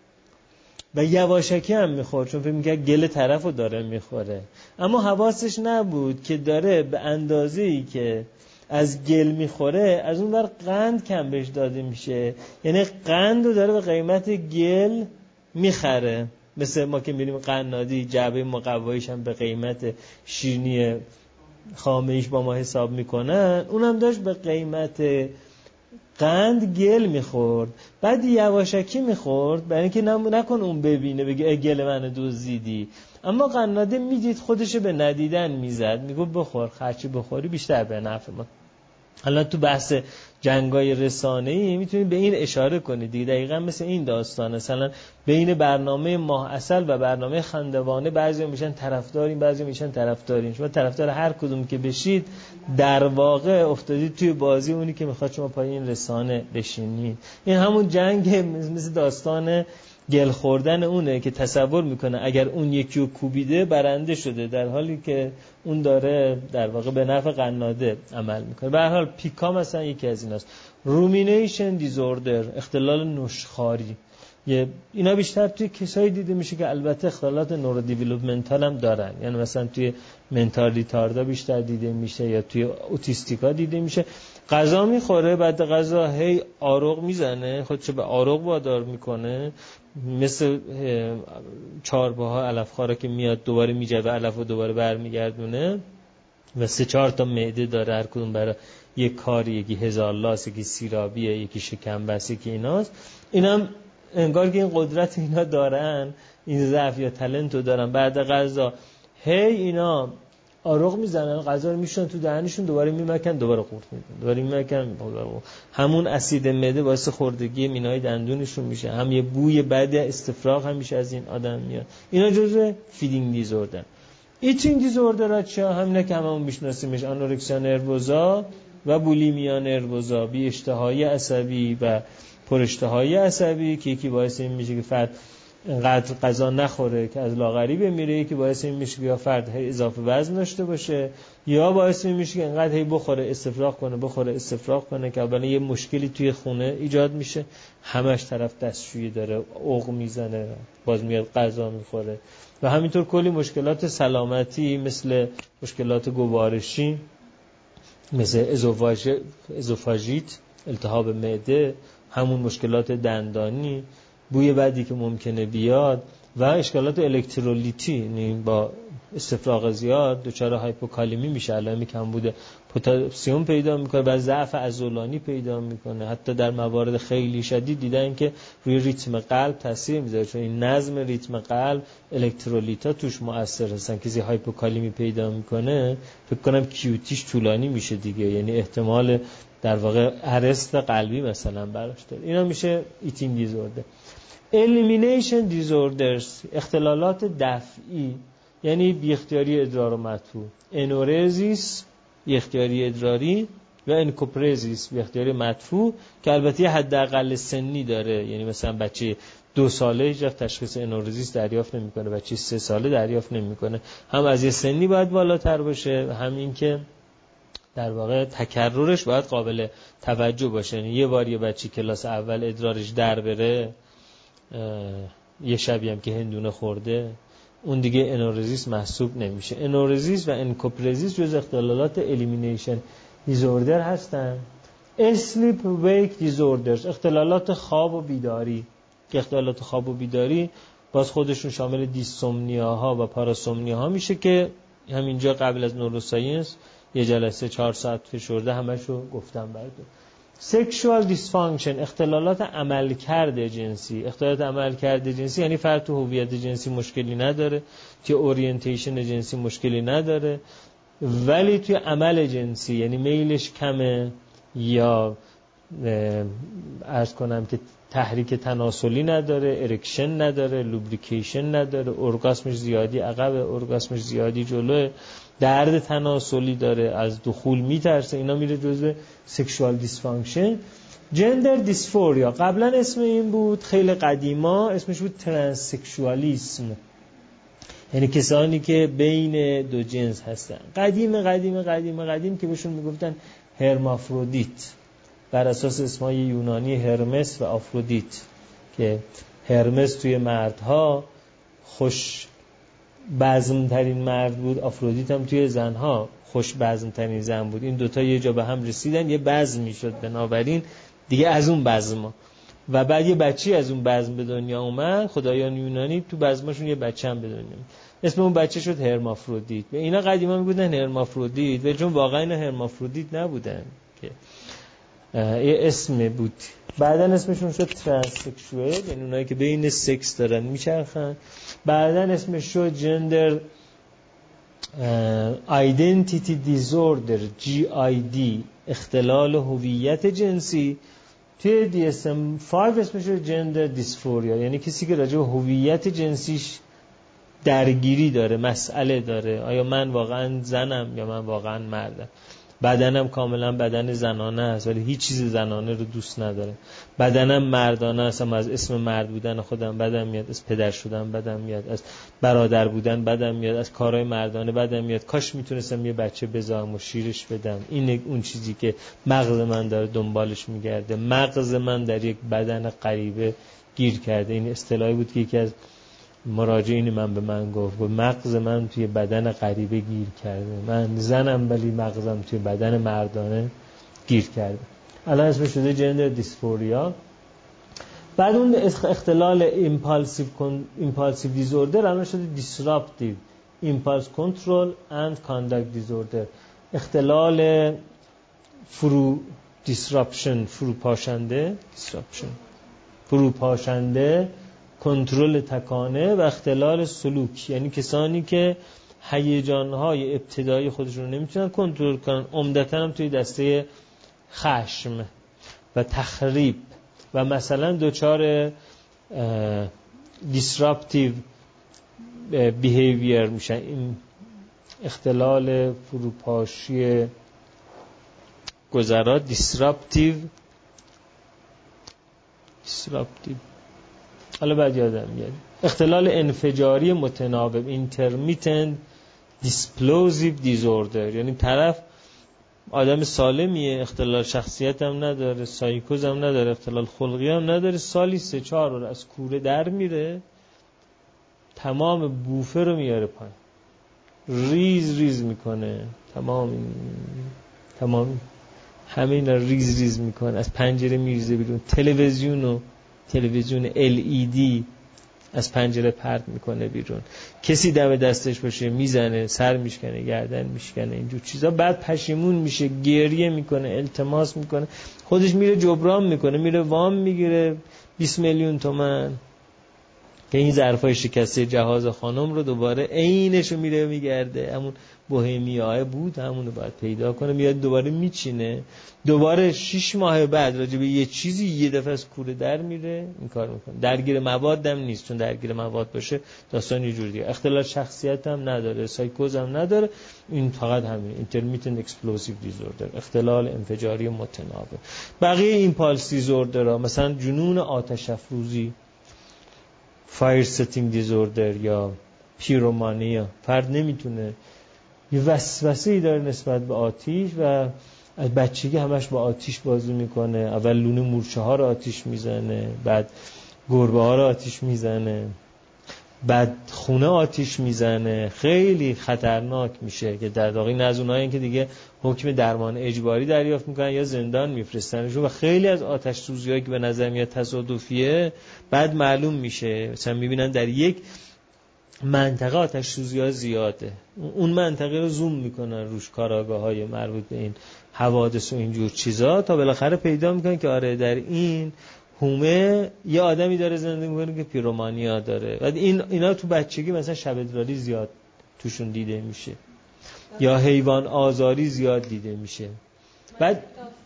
و یواشکی هم میخورد، چون فکر میکرد گل طرفو داره میخوره، اما حواسش نبود که داره به اندازه‌ای که از گل میخوره از اون ور قند کم بهش داده میشه، یعنی قند رو داره به قیمت گل میخره. مثل ما که میریم قنادی جعبه مقوایش هم به قیمت شیرینی خامه‌ایش با ما حساب میکنن، اونم داشت به قیمت قند گل میخورد، بعد یواشکی میخورد برای اینکه نکن اون ببینه بگه گل منو دزدیدی. اما قناده میدید خودشو به ندیدن میزد، میگه بخور، هرچی بخوری بیشتر به نفع ما. حالا تو بحث جنگای رسانه‌ای میتونید به این اشاره کنید دیگه، دقیقاً مثل این داستان. مثلا بین برنامه ماه عسل و برنامه خندوانه بعضی میشن طرفدارین، بعضی میشن طرفدارین. شما طرفدار هر کدوم که بشید در واقع افتادید توی بازی اونی که میخواد شما پای این رسانه بشینید. این همون جنگ مثل داستان گل خوردن اونه که تصور میکنه اگر اون یکی رو کوبیده برنده شده، در حالی که اون داره در واقع به نفع قناده عمل میکنه. به هر حال پیکا مثلا یکی از ایناست. رومینیشن دیزوردر، اختلال نشخواری، اینا بیشتر توی کسایی دیده میشه که البته اختلالات نورو دیولپمنتال هم دارن، یعنی مثلا توی منتال ریتاردا بیشتر دیده میشه یا توی اوتیستیکا دیده میشه. غذا میخوره، بعد غذا هی آروغ میزنه، خودشو به آروغ وادار میکنه، مثل چارپاها علفخوارا که میاد دوباره میجوه علف و دوباره برمیگردونه و 3-4 تا معده داره، هر کدوم برای یک کاری، یکی هزار لاس، یکی سیرابیه، یکی شکمبست، یکی ایناست. اینم انگار که این قدرت اینا دارن، این ضعف یا تالنتو دارن. بعد غذا هی اینا آروغ میزنن، غذا رو میشون تو دهنشون، دوباره میمکن، دوباره قورت میدن، دوباره میمکن، همون اسید معده باعث خوردگی مینای دندونشون میشه، هم یه بوی بد استفراغ هم میشه از این آدم میاد. اینا جزء فیدینگ دیزوردر. ایتینگ دیزوردر چیه؟ همینه که هممون میشناسیمش، آنورکسیا نروزا و بولیمیا نروزا، بی اشتهایی عصبی و پر اشتهایی عصبی، که یکی باعث این میشه که فرد انقدر غذا نخوره که از لاغری بمیره، یکی باعث این میشه که یا فرد اضافه وزن داشته باشه، یا باعث این میشه که انقدر هی بخوره استفراغ کنه که اولا یه مشکلی توی خونه ایجاد میشه، همش طرف دستشویی داره، عق میزنه، باز میاد غذا میخوره، و همینطور کلی مشکلات سلامتی مثل مشکلات گوارشی، مثل ازوفاژیت، التهاب معده، همون مشکلات دندانی، بوی بدی که ممکنه بیاد، و اشکالات الکترولیتی، یعنی با استفراغ زیاد دچار هایپوکالیمی میشه، علائم کمبود پتاسیم پیدا میکنه و ضعف عضلانی پیدا میکنه. حتی در موارد خیلی شدید دیدن که روی ریتم قلب تاثیر میذاره، چون این نظم ریتم قلب الکترولیتا توش مؤثر هستن. کسی هایپوکالیمی پیدا میکنه فکر کنم کیوتیش طولانی میشه دیگه، یعنی احتمال در واقع ارست قلبی مثلا براش داره. اینا میشه ایتینگ دیزوردر. elimination disorders، اختلالات دفعی، یعنی بی اختیاری ادرار و مدفوع. انورزیس بی اختیاری ادراری و انکوپرزیس بی اختیاری مدفوع، که البته حداقل سنی داره، یعنی مثلا بچه 2 ساله هیچ وقت تشخیص انورزیس دریافت نمیکنه، بچه 3 ساله دریافت نمیکنه. هم از یه سنی باید بالاتر باشه، هم این که در واقع تکررش باید قابل توجه باشه. یعنی یه بار یه بچه کلاس اول ادرارش در بره، یه شبی هم که هندونه خورده، اون دیگه انورزیس محسوب نمیشه. انورزیس و انکوپرزیس جز اختلالات الیمینیشن دیزوردر هستن. اسلیپ ویک دیزوردرز، اختلالات خواب و بیداری، که اختلالات خواب و بیداری باز خودشون شامل دیسومنیاها و پاراسومنیاها میشه که همینجا قبل از نوروساینس یه جلسه 4 ساعت فشرده همشو گفتم براتون. سکشوال دیسفانکشن، اختلالات عملکرد جنسی. اختلالات عملکرد جنسی یعنی فرد تو هویت جنسی مشکلی نداره، توی اورینتیشن جنسی مشکلی نداره، ولی توی عمل جنسی یعنی میلش کمه یا عرض کنم که تحریک تناسلی نداره، ارکشن نداره، لوبریکیشن نداره، اورگاسمش زیادی عقب، اورگاسمش زیادی جلوه، درد تناسلی داره، از دخول میترسه، اینا میره جزء سکشوال دیسفانکشن. جندر دیسفوریا، قبلا اسم این بود، خیلی قدیما اسمش بود ترانسکشوالیسم، یعنی کسانی که بین دو جنس هستن. قدیم که بهشون میگفتن هرمافرودیت، بر اساس اسمای یونانی هرمس و آفرودیت، که هرمس توی مردها خوش بزم ترین مرد بود، آفرودیت هم توی زنها خوش بزم ترین زن بود. این دوتا یه جا به هم رسیدن، یه بزم میشد، بنابراین دیگه از اون بزما و بعد یه بچی از اون بزم به دنیا اومد. خدایان یونانی تو بزماشون یه بچه هم به دنیا اومد، اسم اون بچه شد هرمافرودیت. به اینا قدیما میگفتن هرمافرودیت، ولی چون واقعا اینا هرمافرودیت نبودن که یه اسم بود، بعدن اسمشون شد ترانسکشوال، یعنی اونایی که بین سکس دارن میچرخن. بعدن اسمش شد جندر آیدنتیتی دیزوردر، GID، اختلال هویت جنسی. توی DSM-5 اسمش شد جندر دیسفوریا، یعنی کسی که راجع به هویت جنسیش درگیری داره، مسئله داره، آیا من واقعا زنم یا من واقعا مردم. بدنم کاملا بدن زنانه است ولی هیچ چیز زنانه رو دوست نداره. بدنم مردانه است، از اسم مرد بودن خودم بدم میاد، از پدر شدن بدم میاد، از برادر بودن بدم میاد، از کارهای مردانه بدم میاد. کاش میتونستم یه بچه بذارم و شیرش بدم. این اون چیزی که مغز من داره دنبالش میگرده. مغز من در یک بدن غریبه گیر کرده. این اصطلاحی بود که یکی از مراجعین من به من گفت، مغز من توی بدن غریبه گیر کرده. من زنم ولی مغزم توی بدن مردانه گیر کرده. الان اسمش شده جندر دیسفوریا. بعد اون اختلال ایمپالسیو دیزوردر الان شده دیسراپتیو ایمپالس کنترل اند کانداکت دیزوردر، اختلال فروپاشنده کنترل تکانه و اختلال سلوک، یعنی کسانی که هیجان‌های ابتدایی خودشون رو نمیتونن کنترل کنن، عمدتاً هم توی دسته خشم و تخریب و مثلا دچار disruptive behavior میشن. این اختلال فروپاشی گذرا disruptive حالا بعد یادم میاد. اختلال انفجاری متناوب intermittent explosive disorder، یعنی طرف آدم سالمیه، اختلال شخصیت هم نداره، سایکوز هم نداره، اختلال خلقی هم نداره، سالی 3-4 رو از کوره در میره، تمام بوفه رو میاره پایین، ریز میکنه، تمام همین ریز میکنه، از پنجره میریزه بیرون، تلویزیون LED از پنجره پرت میکنه بیرون، کسی دم دستش باشه میزنه، سر میشکنه، گردن میشکنه، اینجور چیزا. بعد پشیمون میشه، گریه میکنه، التماس میکنه، خودش میره جبران میکنه، میره وام میگیره 20 میلیون تومان که این ظرفای شکسته جهاز خانم رو دوباره عینشو میره میگرده، همون بوهمیاه بود همون رو باید پیدا کنه، میاد دوباره میچینه، دوباره 6 ماه بعد راجع به یه چیزی یه دفعه از کوره در میره این کار میکنه. درگیر مواد هم نیست، چون درگیر مواد باشه داستان یه جور دیگه. اختلال شخصیت هم نداره، سایکوز هم نداره، این فقط همین intermittent explosive disorder، اختلال انفجاری متناوب. بقیه ایمپالس دیزوردرها مثلا جنون آتش افروزی، فایر ستینگ دیزوردر یا پیرومانیا، فرد نمیتونه یه وسوسه‌ای داره نسبت به آتیش و از بچگی همش با آتیش بازی میکنه. اول لونه مورچه ها رو آتیش میزنه، بعد گربه ها رو آتیش میزنه، بعد خونه آتیش میزنه. خیلی خطرناک میشه که در واقع این از اونایی که دیگه حکم درمان اجباری دریافت میکنن یا زندان میفرستنشون. و خیلی از آتش سوزی‌هایی که به نظر میاد تصادفیه بعد معلوم میشه، مثلا میبینن در یک منطقه آتش سوزی‌ها زیاده، اون منطقه رو زوم میکنن روش کارآگاه‌های مربوط به این حوادث و اینجور چیزا تا بالاخره پیدا میکنن که آره در این هومه یه آدمی داره زندگی میکنه که پیرومانیا داره. و اینا تو بچگی مثلا شب ادراری زیاد توشون دیده میشه یا حیوان آزاری زیاد دیده میشه. بعد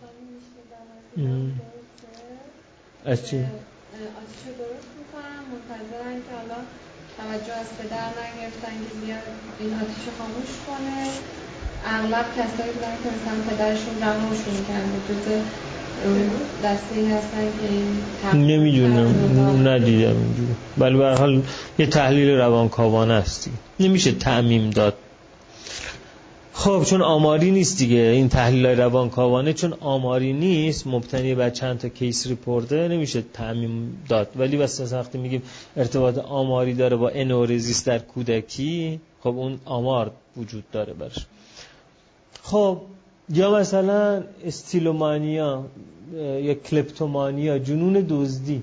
از چی؟ آتیشو درست میکنن، منتظرن که حالا توجه از پدر نگرفتن که بیاد این آتیشو خاموش کنه. اغلب کسایی بودن که مثلا پدرشون جمعشون کرده جزء دسته ای هستن که این نمیدونم، ندیدم اینجوری، ولی به هر حال یه تحلیل روانکاوانه است، نمیشه تعمیم داد. خب چون آماری نیست دیگه این تحلیل روانکاوانه، چون آماری نیست، مبتنی بر چند تا کیس ریپورته، نمیشه تعمیم داد. ولی وقتی میگیم ارتباط آماری داره با انورزیس در کودکی، خب اون آمار وجود داره برش. خب یا مثلا استیلومانیا یا کلپتومانیا، جنون دزدی،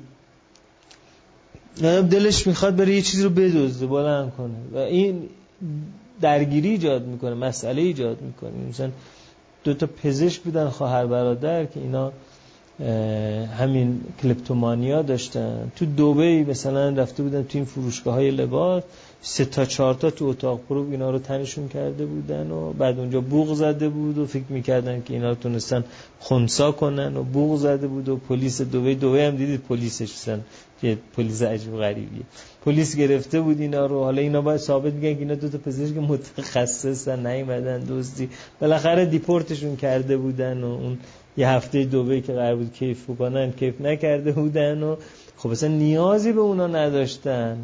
دلش میخواد بره یه چیزی رو بدزده، بلند کنه و این درگیری ایجاد میکنه، مسئله ایجاد میکنه. مثلا دو تا پزشک بودن خواهر برادر که اینا همین کلپتومانیا داشتن. تو دبی مثلا رفته بودن تو این فروشگاه‌های لباس، 3 تا 4 تا تو اتاق پروب اینا رو تنشون کرده بودن و بعد اونجا بوق زده بود و فکر میکردن که اینا رو تونستن خنثی کنن و بوق زده بود و پلیس دبی هم دیدید پلیسش مثلا که پلیس عجیب غریبیه، پلیس گرفته بود اینا رو. حالا اینا باید ثابت میگن که اینا 2 تا پزشک متخصصن نیومدن دزدی، بالاخره دیپورتشون کرده بودن و اون یه هفته دبی که قرار بود کیف بکنن کیف نکرده بودن و خب اصلا نیازی به اونا نداشتن.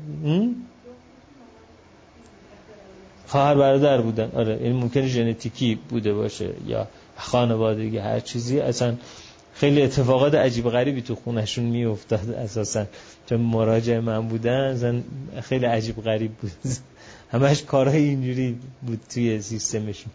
خواهر برادر بودن، آره این ممکنه ژنتیکی بوده باشه یا خانوادگی هر چیزی. اصلا خیلی اتفاقات عجیب غریبی تو خونشون میافتاد اساسا، چون مراجع من بودن اصلا خیلی عجیب غریب بود همش کارهای اینجوری بود توی سیستمشون.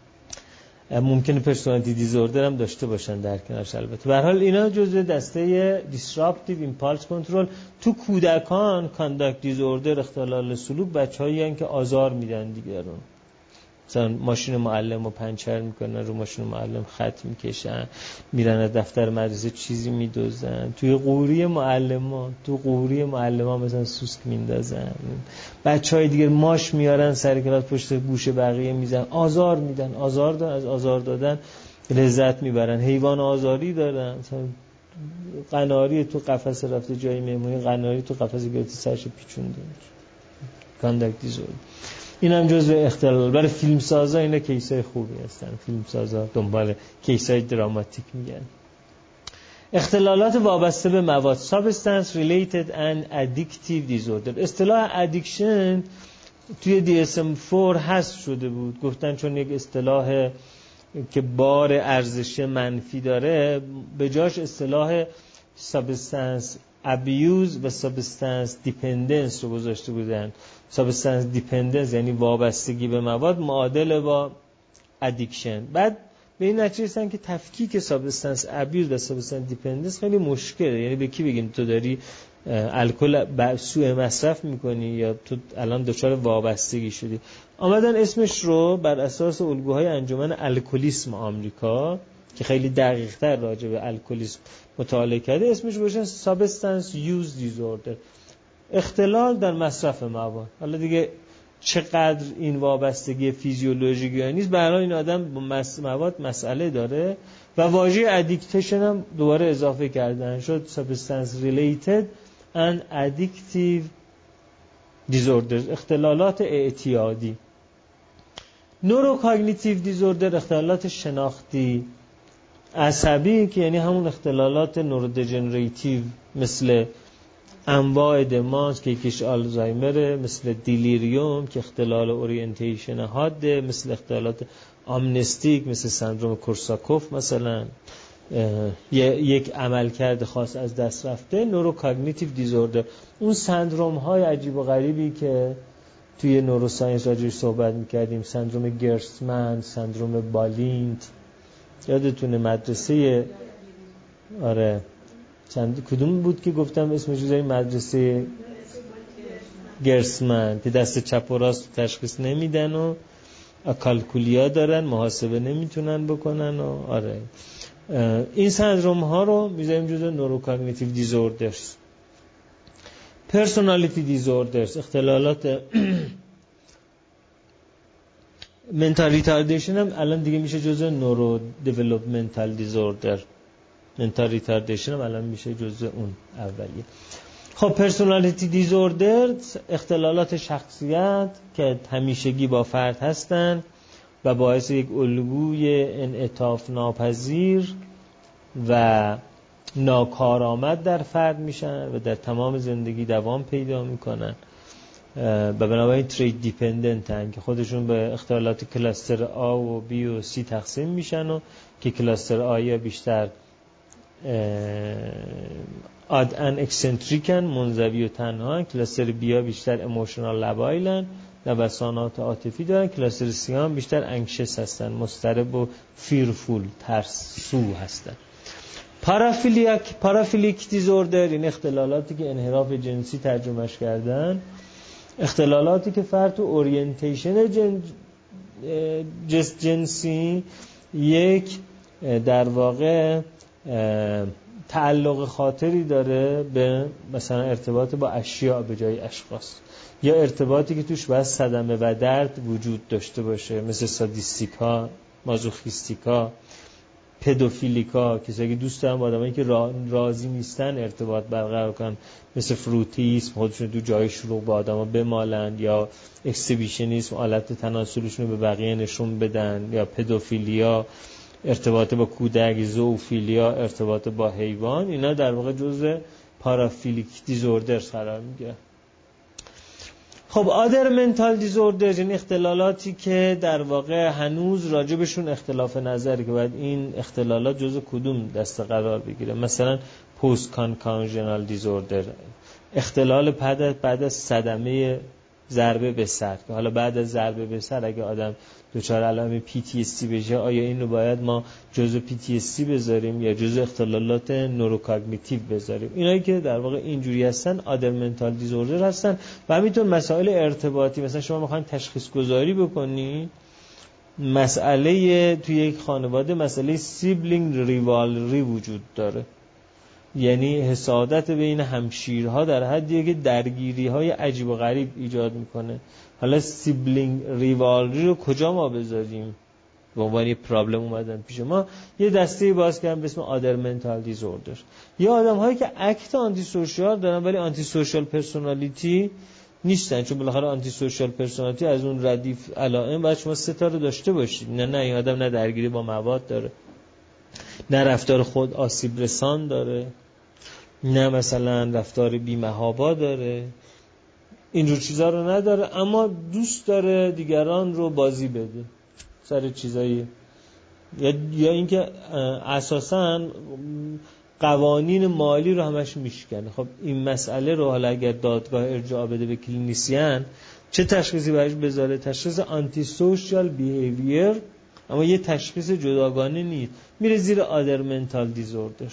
ممکنه پرسونالیتی دیزوردر هم داشته باشن در کنارش. البته به هر حال اینا جزء دسته دیسراپتیو ایمپالس کنترل. تو کودکان کانداکت دیزوردر، اختلال سلوک، بچه‌هایی هستن که آزار میدن دیگران، مثلا ماشین معلم رو پنچر میکنن، رو ماشین معلم خط میکشن، میرن از دفتر مدرسه چیزی میدزدن، توی قوری معلمان مثلا سوسک میندازن، بچهای دیگه ماش میارن سر کلاس پشت گوش بقیه میزنن، آزار میدن، از آزار دادن لذت میبرن. حیوان آزاری دارن، مثلا قناری تو قفس رفته جای مهمونی، قناری تو قفس گرفته سرش پیچونده، کانداکت دیزوردر. این هم جزء اختلال. برای فیلمسازا اینا کیسای خوبی هستن، فیلمسازا دنبال کیسای دراماتیک میگن. اختلالات وابسته به مواد، substance related and addictive disorder. اصطلاح addiction توی DSM-4 حذف شده بود، گفتن چون یک اصطلاح که بار ارزشی منفی داره، به جاش اصطلاح substance abuse و substance dependence رو گذاشته بودن. substance dependence یعنی وابستگی به مواد معادل با addiction. بعد به این نتیجه رسیدن که تفکیک substance abuse و substance dependence خیلی مشکله. یعنی به کی بگیم تو داری الکل سوء مصرف میکنی یا تو الان دچار وابستگی شدی. آمدن اسمش رو بر اساس الگوهای انجمن الکلیسم آمریکا که خیلی دقیق‌تر راجع به الکلیسم مطالعه کرده، اسمش باشن substance use disorder، اختلال در مصرف مواد. حالا دیگه چقدر این وابستگی فیزیولوژیکی نیست، به هر حال این آدم با مواد مسئله داره و واژه ادیکتیشن هم دوباره اضافه کردن، شد substance related and addictive disorders، اختلالات اعتیادی. نوروکاگنیتیو دیزوردر، اختلالات شناختی عصبی که یعنی همون اختلالات نورودژنریتیو مثل انواع دمانس که یکیش آلزایمره، مثل دیلیریوم که اختلال اورینتیشن حاده، مثل اختلالات آمنستیک مثل سندروم کورساکوف مثلا، یک عملکرد خاص از دست رفته، نوروکاگنیتیو دیزوردر. اون سندروم های عجیب و غریبی که توی نوروساینس راجعش صحبت میکردیم، سندروم گرسمن، سندروم بالینت، یادتونه مدرسه کدوم بود که گفتم اسمش رو، مدرسه گرسمن که دست چپ و راست تشخیص نمیدن و کالکولیا دارن، محاسبه نمیتونن بکنن و این سندروم ها رو میذاریم جزو نوروکاگنیتیو دیزوردرز. پرسونالیتی دیزوردرز، اختلالات منتال ریتاردیشن هم الان دیگه میشه جزو نورو دیولپمنتال دیزوردر. منتال ریتاردیشن هم الان میشه جزو اون اولیه. خب پرسونالیتی دیزوردرز اختلالات شخصیت که همیشگی با فرد هستن و باعث یک الگوی انعطاف ناپذیر و ناکارآمد در فرد میشن و در تمام زندگی دوام پیدا میکنن و بنابراین ترید دیپندنتن که خودشون به اختلالات کلاستر آ و بی و سی تقسیم میشن و که کلاستر آ بیشتر آد ان اکسنتریکن، منزوی و تنها، کلاستر بی ها بیشتر ایموشنال لابایلن، نوسانات عاطفی دارن، کلاستر سی ها بیشتر انکشس هستن، مضطرب و فیرفول، ترسو هستن. پارافیلیک دیزوردر، این اختلالاتی که انحراف جنسی ترجمهش کردن، اختلالاتی که فرد تو اورینتیشن جنسی یک در واقع تعلق خاطری داره به مثلا ارتباط با اشیاء به جای اشخاص، یا ارتباطی که توش باید صدمه و درد وجود داشته باشه، مثل سادیستیکا، مازوخیستیکا، پدوفیلیکا، کسایی که دوست دارن با آدمایی که راضی نیستن ارتباط برقرار کنن، مثل فروتیسم، خودشون تو جای شلوغ با آدما بمالند، یا اکسیبیشنیسم، حالت تناسلشون رو به بقیه نشون بدن، یا پدوفیلیا، ارتباط با کودک، زوفیلیا، ارتباط با حیوان. اینا در واقع جزء پارافیلیک دیزوردرز قرار میگیرن. خب آدر منتال دیزوردرز، این اختلالاتی که در واقع هنوز راجبشون اختلاف نظره که باید این اختلالات جزء کدوم دسته قرار بگیره. مثلا پوست کانکانژنال دیزوردر، اختلال بعد از صدمه ضربه به سر، که حالا بعد از ضربه به سر اگه آدم دچار علائم PTSD بشه، آیا این رو باید ما جزء PTSD بذاریم یا جزء اختلالات نوروکاگنیتیو بذاریم؟ اینایی که در واقع اینجوری هستن آدر منتال دیزوردر هستن. و همینطور مسائل ارتباطی، مثلا شما میخواین تشخیص گذاری بکنی، مسئله توی یک خانواده مسئله سیبلینگ ریوالری وجود داره، یعنی حسادت بین همشیرها در حدیه که درگیری‌های عجیب و غریب ایجاد میکنه. حالا سیبلینگ ریوالری رو کجا ما بذاریم؟ به عنوان یه پرابلم اومدن پیش ما، یه دسته باز کردم به اسم آدر منتال دیزوردر. یا آدم‌هایی که اکت آنتی سوشیال دارن ولی آنتی سوشیال پرسونالیتی نیستن، چون بالاخره آنتی سوشیال پرسونالیتی از اون ردیف علائم باید شما 3 تا رو داشته باشید. نه این آدم نه درگیری با مواد داره، نه رفتار خود آسیب رسان داره، نه مثلا رفتار بی‌محابا داره، اینجور چیزا رو نداره، اما دوست داره دیگران رو بازی بده سر چیزایی، یا اینکه اساساً قوانین مالی رو همش میشکنه. خب این مسئله رو حالا اگر دادگاه ارجاع بده به کلینیسیان، چه تشخیصی براش بذاره؟ تشخیص آنتی سوشیال بیهیویر، اما یه تشخیص جداگانه نیست، میره زیر آدر منتال دیزوردر.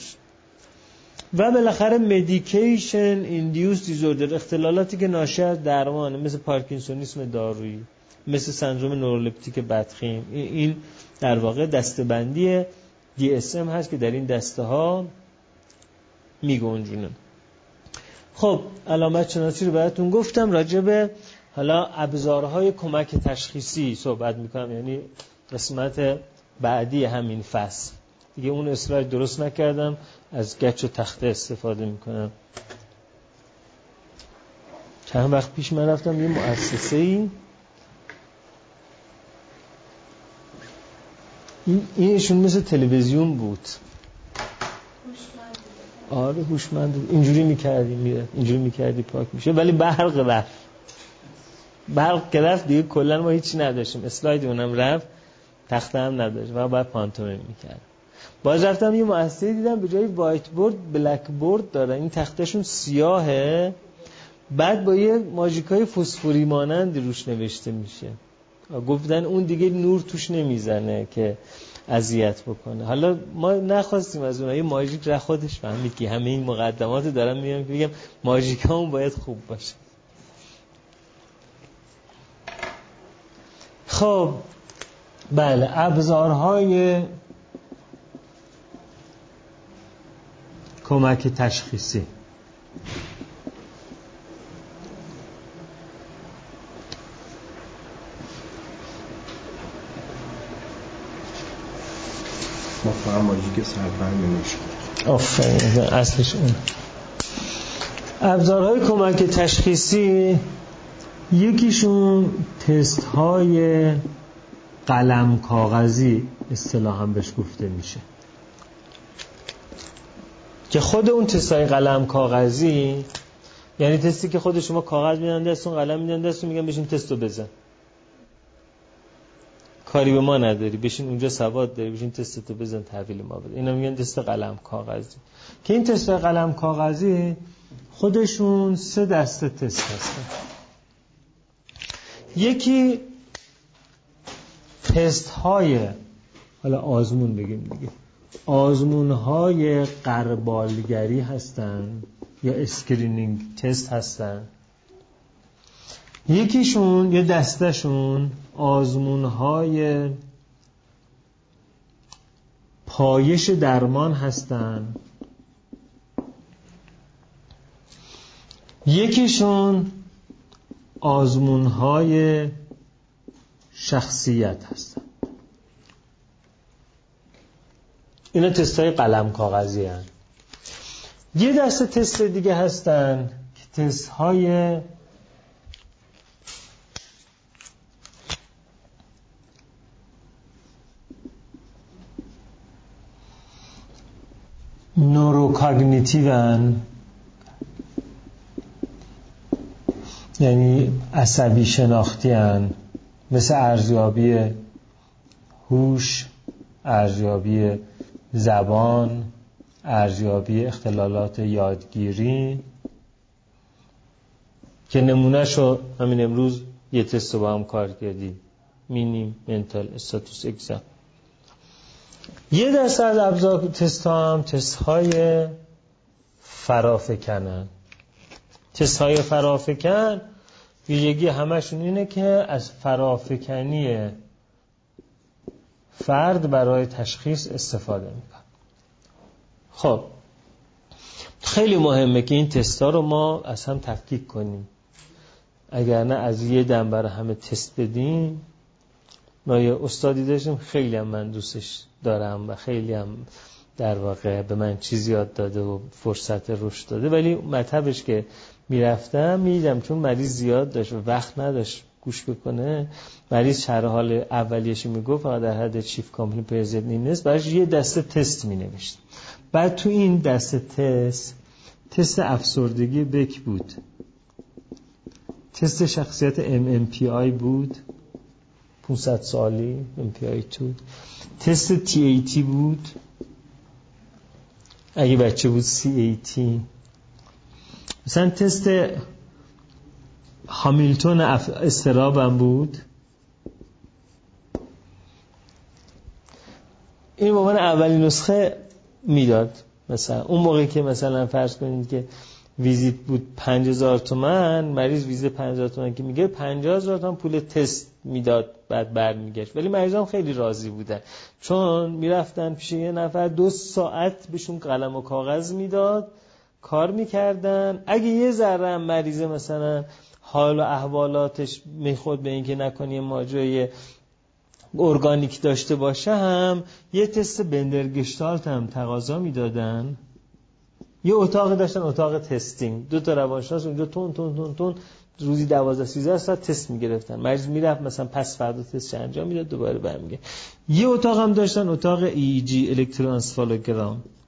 و بالاخره مدیکیشن ایندیوس دیزوردر، اختلالاتی که ناشی از درمانه، مثل پارکینسونیسم دارویی، مثل سندروم نورولپتیک بدخیم. این در واقع دسته‌بندی DSM هست که در این دسته ها میگنجونه. خب علامت شناسی رو براتون گفتم. راجع به حالا ابزارهای کمک تشخیصی صحبت میکنم، یعنی قسمت بعدی همین فصل دیگه. اون اسلاید درست نکردم، از گچ و تخته استفاده میکنم. چند وقت پیش من رفتم یه مؤسسه‌ای، اینشون مثل تلویزیون بود، آره هوشمند، اینجوری میکردی میره، اینجوری میکردی پاک میشه. ولی برق که رفت دیگه کلا ما هیچی نداشتیم، اسلایدمونم رفت، تخته هم نداشت و بعد پانتومیم میکردم. باز رفتم یه مؤسسه دیدم به جای وایت بورد بلک بورد داره، این تختهشون سیاهه، بعد با یه ماژیکای فسفوری مانند روش نوشته میشه. گفتن اون دیگه نور توش نمیزنه که اذیت بکنه. حالا ما نخواستیم از اونها، یه ماژیک را خودش فهمید که همه این مقدمات دارم میگم که بگم ماژیکامون باید خوب باشه. خب بله، ابزارهای کمک تشخیصی. ما فقط ماژیک سرپر نمیشه. آفرین، اصلش اون. ابزارهای کمک تشخیصی، یکیشون تست های قلم کاغذی اصطلاحاً بهش گفته میشه، که خود اون تست های قلم کاغذی یعنی تستی که خود شما کاغذ میدن دستون، قلم میدن دستون، میگن بشین تستو بزن، کاری به ما نداری، بشین اونجا سواد داری، بشین تستتو بزن تحویل ما بده. اینا میگن تست قلم کاغذی. که این تست قلم کاغذی خودشون 3 دسته تست هستن. یکی تست های، حالا آزمون بگیم دیگه، آزمون های غربالگری هستن یا اسکرینینگ تست هستن. یکیشون، یه دستهشون آزمون های پایش درمان هستن. یکیشون آزمون های شخصیت هستن. اینا تست های قلم کاغذی هستن. یه دسته تست دیگه هستن که تست های نوروکاگنیتیون، یعنی عصبی شناختی هن، مثل ارزیابی هوش، ارزیابی زبان، ارزیابی اختلالات یادگیری، که نمونهشو همین امروز یه تست رو با هم کار کردیم، مینی منتال استاتوس اگزام. یه دسته از ابزار تست ها هم تست های فرافکنن. تست های فرافکن ویژگی همشون اینه که از فرافکنی فرد برای تشخیص استفاده میکنن. خب خیلی مهمه که این تستا رو ما از هم تفکیک کنیم، اگر نه از یه دم برای همه تست بدیم. ما یه استادی داشتیم، خیلی هم من دوستش دارم و خیلی هم در واقع به من چیزی یاد داده و فرصت رشد داده، ولی مطبش که میرفتم میدیدم چون مریض زیاد داشت و وقت نداشت گوش بکنه، مریض شرح حال اولیه‌شو میگفت فقط در حد چیف کامپلیت پرزنت نیست، براش یه دسته تست مینوشت. بعد تو این دسته تست افسردگی بک بود، تست شخصیت MMPI بود 500 سالی MPI 2، تست TAT بود اگه بچه بود CAT، مثلا تست هامیلتون استرابم بود. این به عنوان اولین نسخه میداد. مثلا اون موقعی که مثلا فرض کنید که ویزیت بود 5000 تومان، مریض ویزیت 5000 تومان که میگه 50000 تومان پول تست میداد، بعد برمیگشت. ولی مریضام خیلی راضی بودن چون میرفتن پیش یه نفر 2 ساعت بهشون قلم و کاغذ میداد، کار میکردن. اگه یه ذره مریض مثلا حال و احوالاتش میخورد به اینکه نکنی ماجرای ارگانیک داشته باشه، هم یه تست بندرگشتالت هم تقاضا میدادن. یه اتاق داشتن، اتاق تستینگ، 2 تا روانشناس اونجا تون روزی 12-13 ساعت تست میگرفتن. مریض میرفت مثلا پس فردا تست انجام میداد، دوباره برمیگشت. یه اتاق هم داشتن، اتاق EEG الکتروانسفالوگرام،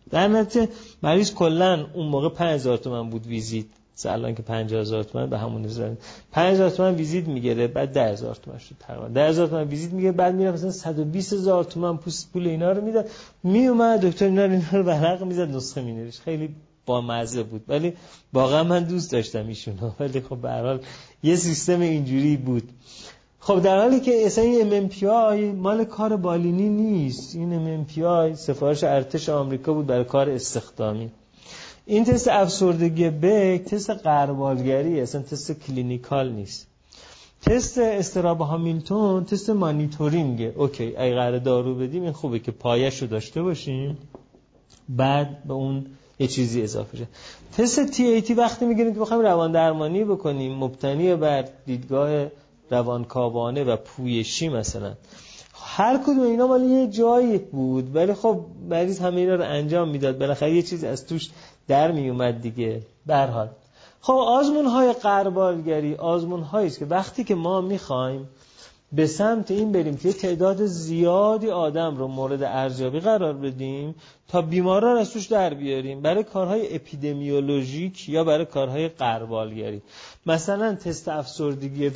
در نتیجه مریض کلا اون موقع 5000 تومان بود ویزیت، الان که 50000 تومان به همون نظر 5000 تومان ویزیت میگیره، بعد 10000 تومان شد تقریبا 10000 تومان ویزیت میگیره، بعد میره مثلا 120000 تومان پول اینا رو میداد، میومد دکتر اینا رو ورق میزد نسخه مینوشت. خیلی با مزه بود، ولی واقعا من دوست داشتم ایشونو، ولی خب به هر حال یه سیستم اینجوری بود. خب در حالی که اصلا این MMPI مال کار بالینی نیست، این MMPI سفارش ارتش آمریکا بود برای کار استخدامی. این تست افسردگی بک تست غربالگری، اصلا تست کلینیکال نیست. تست اضطراب هامیلتون تست مانیتورینگه. اوکی، اگه قراره دارو بدیم این خوبه که پایه‌شو داشته باشیم، بعد به اون یه چیزی اضافه شه. تست TAT وقتی میگیریم که بخوایم روان درمانی بکنیم مبتنی بر دیدگاه روانکاوانه و پویشی مثلا، هر کدوم اینا مال یه جایی بود، ولی خب مریض همه اینا رو انجام میداد، بالاخره یه چیز از توش در می اومد دیگه. به هر حال خب آزمون‌های غربالگری آزمون‌هایی است که وقتی که ما می‌خوایم به سمت این بریم که تعداد زیادی آدم رو مورد ارزیابی قرار بدیم تا بیماران از توش در بیاریم، برای کارهای اپیدمیولوژیک یا برای کارهای غربالگری. مثلا تست افسردگی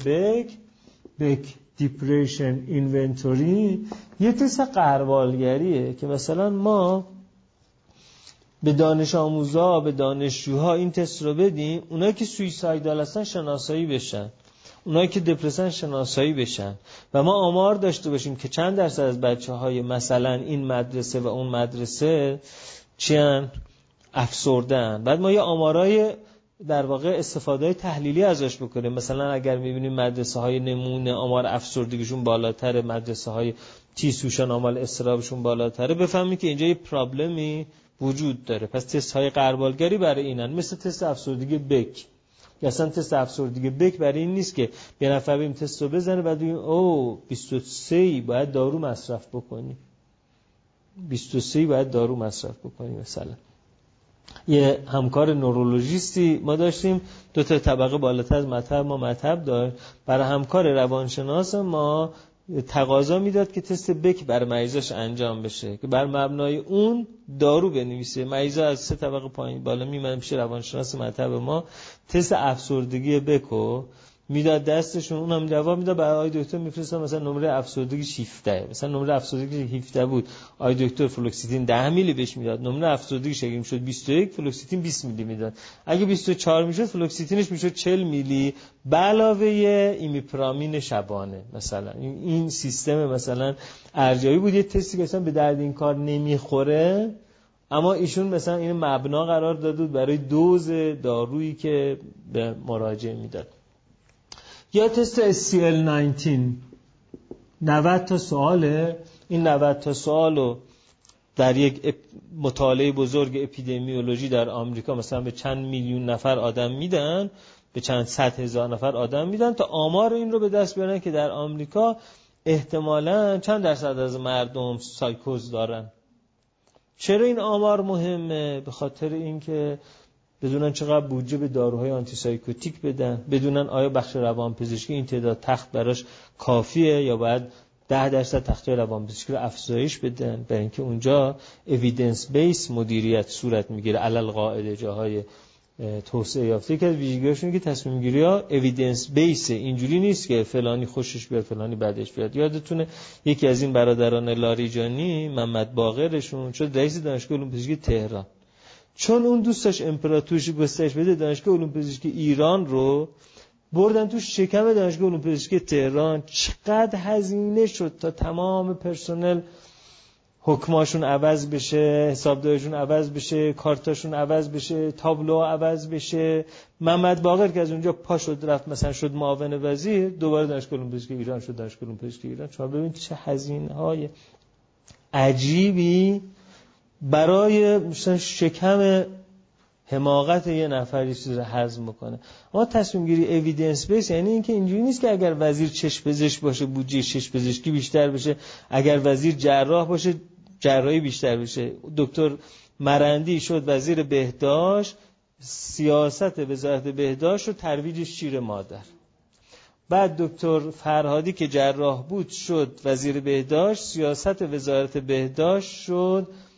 بک دیپریشن اینونتوری یه تست غربالگریه که مثلا ما به دانش آموزا به دانشجوها این تست رو بدیم، اونایی که سویسایدال هستن شناسایی بشن، اونایی که دپرسن شناسایی بشن و ما آمار داشته باشیم که چند درصد از بچه‌های مثلا این مدرسه و اون مدرسه چیان افسردن. بعد ما یه آمارای در واقع استفاده تحلیلی ازش بکنیم. مثلا اگر می‌بینیم مدرسه‌های نمونه آمار افسردگیشون بالاتره، مدرسه‌های تیسوشان آمار اضطرابشون بالاتره، بفهمیم که اینجا یه پرابلمی وجود داره. پس تست‌های غربالگری برای اینن، مثل تست افسردگی بک. اصلا تست افسردگی بک برای این نیست که یه نفر بیم تست رو بزنه بعد بگیم او 23 باید دارو مصرف بکنی، 23 باید دارو مصرف بکنی. مثلا یه همکار نورولوژیستی ما داشتیم، دو تا طبقه بالاتر از مطب ما مطب داشت، برای همکار روانشناس ما تقاضا میداد که تست بک بر مریضاش انجام بشه که بر مبنای اون دارو بنویسه. مریضا از 3 طبقه پایین بالا میمدن پیش روانشناس مطب ما، تست افسردگی بکو میداد دستشون، اونم جواب میداد، برای آی دکتر میفرستن مثلا نمره افسردگیش 17، مثلا نمره افسردگیش 17 بود، آی دکتر فلوکسیتین 10 میلی بهش میداد، نمره افسردگیش اگه میشد 21 فلوکسیتین 20 میلی میداد، اگه 24 میشد فلوکسیتینش میشد 40 میلی به علاوه ایمیپرامین شبانه. مثلا این سیستم مثلا ارجایی بود، یه تستی که اصلا به درد این کار نمیخوره، اما ایشون مثلا این مبنا قرار داده بود برای دوز دارویی که به مراجع میداد. یا تست SCL19 90 تا سواله، این 90 تا سوالو در یک مطالعه بزرگ اپیدمیولوژی در آمریکا مثلا به چند میلیون نفر آدم میدن، به چند 100,000 نفر آدم میدن تا آمار این رو به دست بیارن که در آمریکا احتمالاً چند درصد از مردم سایکوز دارن. چرا این آمار مهمه؟ به خاطر اینکه بدونن چقدر بودجه به داروهای آنتی سایکوتیک بدن، بدونن آیا بخش روانپزشکی این تعداد تخت براش کافیه یا باید 10% تخت‌های روانپزشکی رو افزایش بدن، برای اینکه اونجا اوییدنس بیس مدیریت صورت میگیره. علل قاعده جاهای توسعه یافته که از ویژگی‌هاشون که تصمیم گیری‌ها اوییدنس بیس، اینجوری نیست که فلانی خوشش بیاد فلانی بدش بیاد. یادتونه یکی از این برادران لاریجانی محمد باقرشون شد رئیس دانشگاه علوم پزشکی تهران، چون اون دوستش امپراتورش گسترش بده دانشگاه علوم پزشکی ایران رو بردن تو شکم دانشگاه علوم پزشکی تهران. چقدر هزینه شد تا تمام پرسنل حکماشون عوض بشه، حسابدارشون عوض بشه، کارتاشون عوض بشه، تابلو عوض بشه. محمد باقر که از اونجا پا شد رفت مثلا شد معاون وزیر، دوباره دانشگاه علوم پزشکی ایران شد دانشگاه علوم پزشکی ایران. شما ببینید چه هزینه‌های عجیبی برای مثلا شکم حماقت یه نفری چیز رو هضم میکنه. اما تصمیم گیری اوییدنس بیس یعنی اینکه اینجوری نیست که اگر وزیر چشم پزشک باشه بودجه چشم پزشکی بیشتر بشه، اگر وزیر جراح باشه جراحی بیشتر بشه. دکتر مرندی شد وزیر بهداشت، سیاست وزارت بهداشت و ترویج شیر مادر. بعد دکتر فرهادی که جراح بود شد وزیر بهداشت، سیاست وزارت بهداشت شد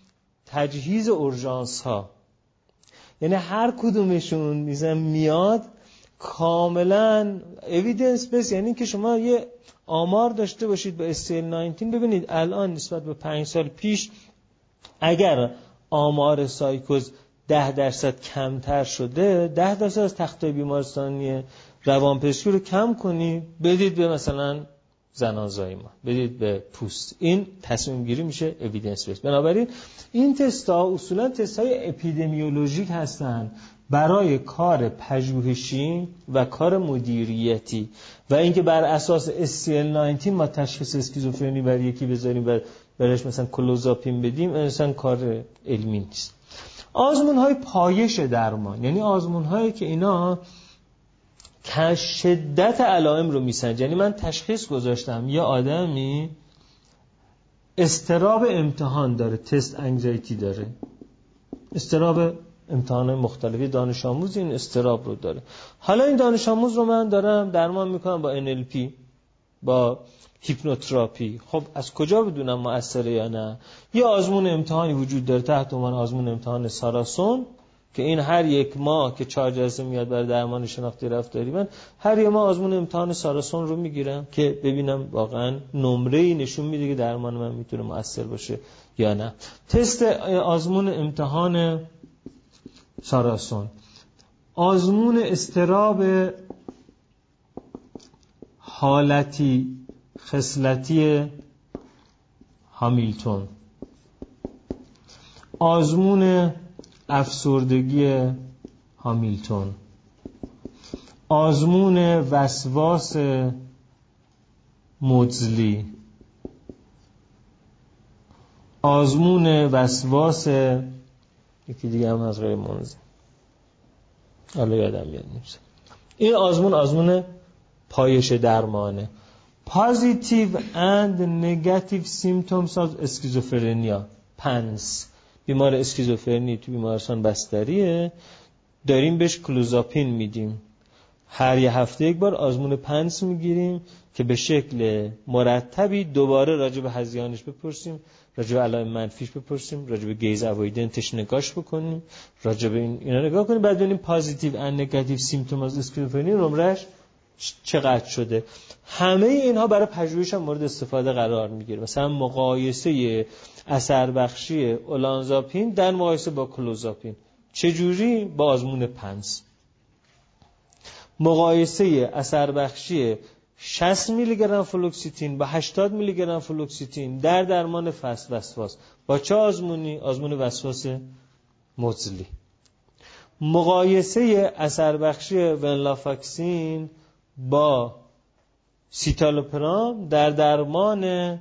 تجهیز اورژانس ها، یعنی هر کدومشون میاد کاملا اویدنس بیس، یعنی که شما یه آمار داشته باشید با STL19. ببینید الان نسبت به 5 سال پیش اگر آمار سایکوز 10% کمتر شده، 10% از تختای بیمارستانی روانپزشکی رو کم کنید بدید به مثلا زنازای ما، بدید به پوست، این تصمیم گیری میشه اویدنس بیس. بنابراین این تست‌ها اصولا تست‌های اپیدمیولوژیک هستن برای کار پژوهشی و کار مدیریتی، و اینکه بر اساس STL19 ما تشخیص اسکیزوفرنی برای یکی بذاریم و برایش مثلا کلوزاپین بدیم، اصلا کار علمی نیست. آزمون‌های پایش درمان، یعنی آزمون‌هایی که اینا که شدت علائم رو میسنجن. یعنی من تشخیص گذاشتم یه آدمی اضطراب امتحان داره، تست انگزایتی داره، اضطراب امتحانات مختلفی، دانش آموز این اضطراب رو داره. حالا این دانش آموز رو من دارم درمان میکنم با NLP، با هیپنوتراپی. خب از کجا بدونم مؤثره یا نه؟ یه آزمون امتحانی وجود داره تحت عنوان آزمون امتحان ساراسون که این هر یک ماه که 4 جلسه میاد برای درمان شناختی رفتاری، من هر یک ماه آزمون امتحان ساراسون رو میگیرم که ببینم واقعا نمره‌ای نشون میده که درمان من میتونه مؤثر باشه یا نه. تست آزمون امتحان ساراسون، آزمون اضطراب حالتی خصلتی هامیلتون، آزمون افسردگی هامیلتون، آزمون وسواس موزلی، آزمون وسواس یکی دیگه هم از غیر منظم، حالا یادم میاد نیست. این آزمون پایش درمانه. Positive and negative symptoms of schizophrenia، پنس. بیمار اسکیزوفرنی تو بیمارستان بستریه، داریم بهش کلوزاپین میدیم، هر یه هفته یک بار آزمون پنس میگیریم که به شکل مرتبی دوباره راجع به هذیانش بپرسیم، راجع به علائم منفیش بپرسیم، راجع به گیز اوایدنتش نگاش بکنیم، راجع به اینا نگاه کنیم، بعد ببینیم پوزیتیو اند نگاتیو سیمپتوم از اسکیزوفرنی نمرش چقدر شده. همه اینها برای پژوهش هم مورد استفاده قرار میگیره. مثلا مقایسه اثر بخشی اولانزاپین در مقایسه با کلوزاپین چجوری؟ با آزمون پنس. مقایسه اثر بخشی 60 میلی گرم فلوکسیتین با 80 میلی گرم فلوکسیتین در درمان وسواس با چه آزمونی؟ آزمون وسواس موزلی. مقایسه اثر بخشی ونلافاکسین با سیتالوپرام در درمان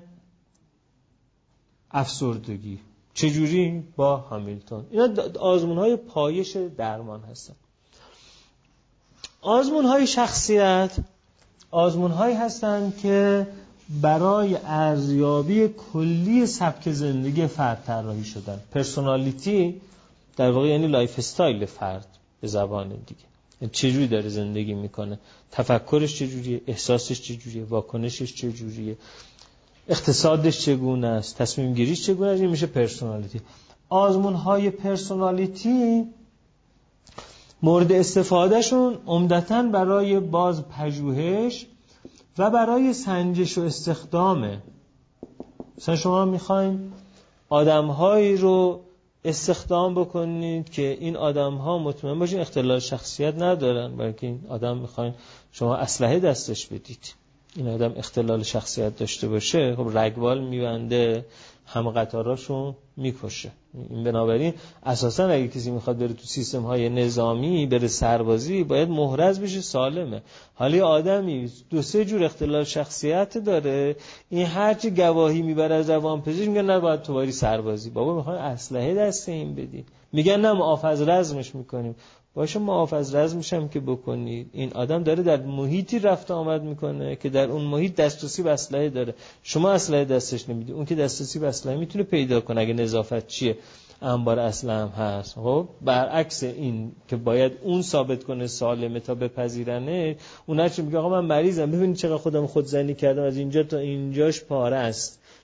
افسردگی چجوری؟ با هامیلتون. اینا آزمون‌های پایش درمان هستن. آزمون‌های شخصیت آزمون‌هایی هستند که برای ارزیابی کلی سبک زندگی فرد طراحی شدن. پرسونالیتی در واقع یعنی لایف استایل فرد به زبان دیگه، یعنی چجوری داره زندگی میکنه، تفکرش چجوریه، احساسش چجوریه، واکنشش چجوریه، اقتصادش چگونه است، تصمیم گیریش چگونه است. این میشه پرسونالیتی. آزمون‌های پرسونالیتی مورد استفادهشون عمدتاً برای باز پژوهش و برای سنجش و استخدامه. مثلا شما میخواین آدم‌هایی رو استخدام بکنید که این آدم‌ها مطمئن باشین اختلال شخصیت ندارن، بلکه این آدم میخواین شما اسلحه دستش بدید. این آدم اختلال شخصیت داشته باشه، خب رگبال میبنده، همه قطاراشون میکشه. این بنابراین اساساً اگه کسی میخواد بره تو سیستم‌های نظامی، بره سربازی، باید محرز بشه، سالمه. حالا یه آدمی 2-3 جور اختلال شخصیت داره، این هرچی گواهی میبره از روانپزشک میگن نه باید تو بری سربازی. بابا میخوان اسلحه دست این بدی، میگن نه معاف از رزمش میکنیم. باشه معاف از رزمش هم که بکنید، این آدم داره در محیطی رفت آمد میکنه که در اون محیط دسترسی به اسلحه داره، شما اسلحه دستش نمیدی، اون که دسترسی به اسلحه میتونه پیدا کنه اگه نظافت چیه، انبار اسلحه هم هست. خب برعکس این که باید اون ثابت کنه سالمه تا بپذیرنه، اون هرچی میگه آقا من مریضم، ببینید چقدر خودم خودزنی کردم، از اینجا تا اینجاش پاره است،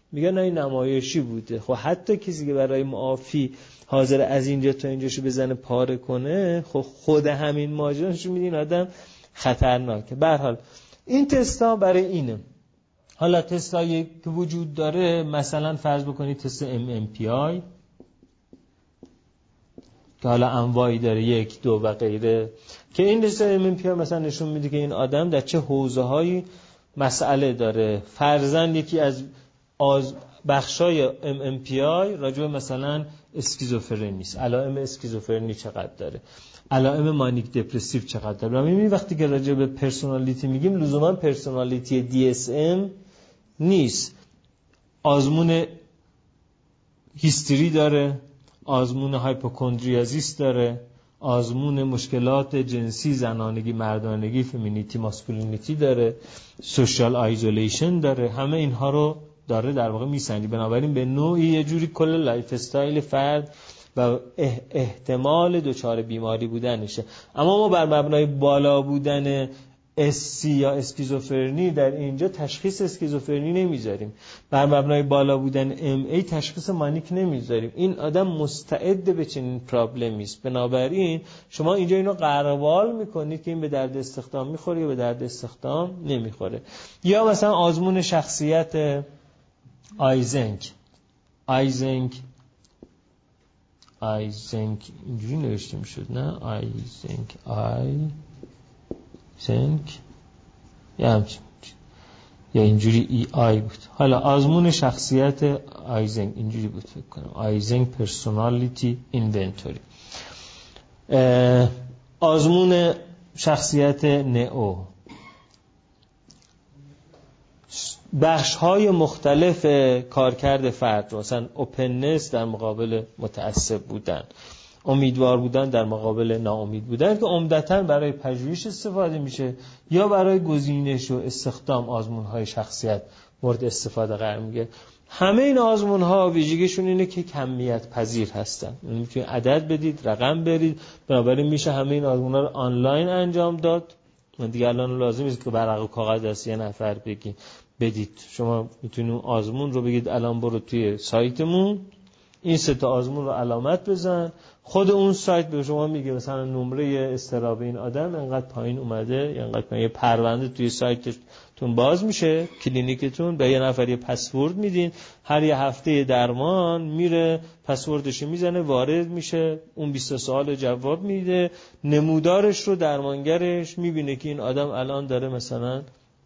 میگن این نمایشی بوده. خب حتی کسی که برای معافی حاضر از اینجا تا اینجاشو بزنه پاره کنه، خب خود همین ماجراشو میدین آدم خطرناکه. به هر حال این تستا برای اینه. حالا تستایی که وجود داره، مثلا فرض بکنید تست MMPI که حالا انواعی داره، 1 2 و غیره، که این تست MMPI مثلا نشون میده که این آدم در چه حوزه‌هایی مسئله داره. فرضاً یکی از بخشای MMPI راجع به مثلا اسکیزوفرنی است. علائم اسکیزوفرنی چقدر داره، علائم مانیک دپرسیو چقدر داره. ببینید وقتی که راجع به پرسونالیتی میگیم، لزوما پرسونالیتی DSM نیست. آزمون هیستری داره، آزمون هایپوکندریازیس داره، آزمون مشکلات جنسی، زنانگی، مردانگی، فمینیتی، ماسکولینیتی داره، سوشال آیزولیشن داره. همه اینها رو داره در واقع میسنجه. بنابراین به نوعی یه جوری کل لایف استایل فرد و احتمال دچار بیماری بودنشه. اما ما بر مبنای بالا بودن SC یا اسکیزوفرنی در اینجا تشخیص اسکیزوفرنی نمیذاریم، بر مبنای بالا بودن MA تشخیص مانیک نمیذاریم. این آدم مستعد به چنین پرابلمی است. بنابراین شما اینجا اینو قربال میکنید که این به درد استخدام میخوره یا به درد استخدام نمیخوره. یا مثلا آزمون شخصیت آیزنک اینجوری نوشته میشد، نه آیزنک یا اینجوری EI بود. حالا آزمون شخصیت آیزنک اینجوری بود فکر کنم، آیزنک پرسونالیتی اینونتوری. آزمون شخصیت نئو، بخش‌های مختلف کارکرد فرد، مثلا اوپننس در مقابل متعصب بودن، امیدوار بودن در مقابل ناامید بودن، که عمدتاً برای پژوهش استفاده میشه یا برای گزینش و استخدام آزمون‌های شخصیت مورد استفاده قرار میگیره. همه این آزمون‌ها ویژگیشون اینه که کمیت پذیر هستن، یعنی میتونید عدد بدید، رقم برید. بنابراین میشه همه این آزمون‌ها رو آنلاین انجام داد. دیگه الان لازم نیست که ورق و کاغذ دست یه نفر بدید. شما میتونید اون آزمون رو بگید الان برو توی سایتمون این 3 آزمون رو علامت بزن، خود اون سایت به شما میگه مثلا نمره اضطراب این آدم انقدر پایین اومده یا انقدر پایین. یه پرونده توی سایتتون باز میشه، کلینیکتون به یه نفر یه پسورد میدین، هر یه هفته درمان میره پسوردش میزنه، وارد میشه، اون 20 سوال جواب میده، نمودارش رو درمانگرش میبینه که این آدم الان داره مثلا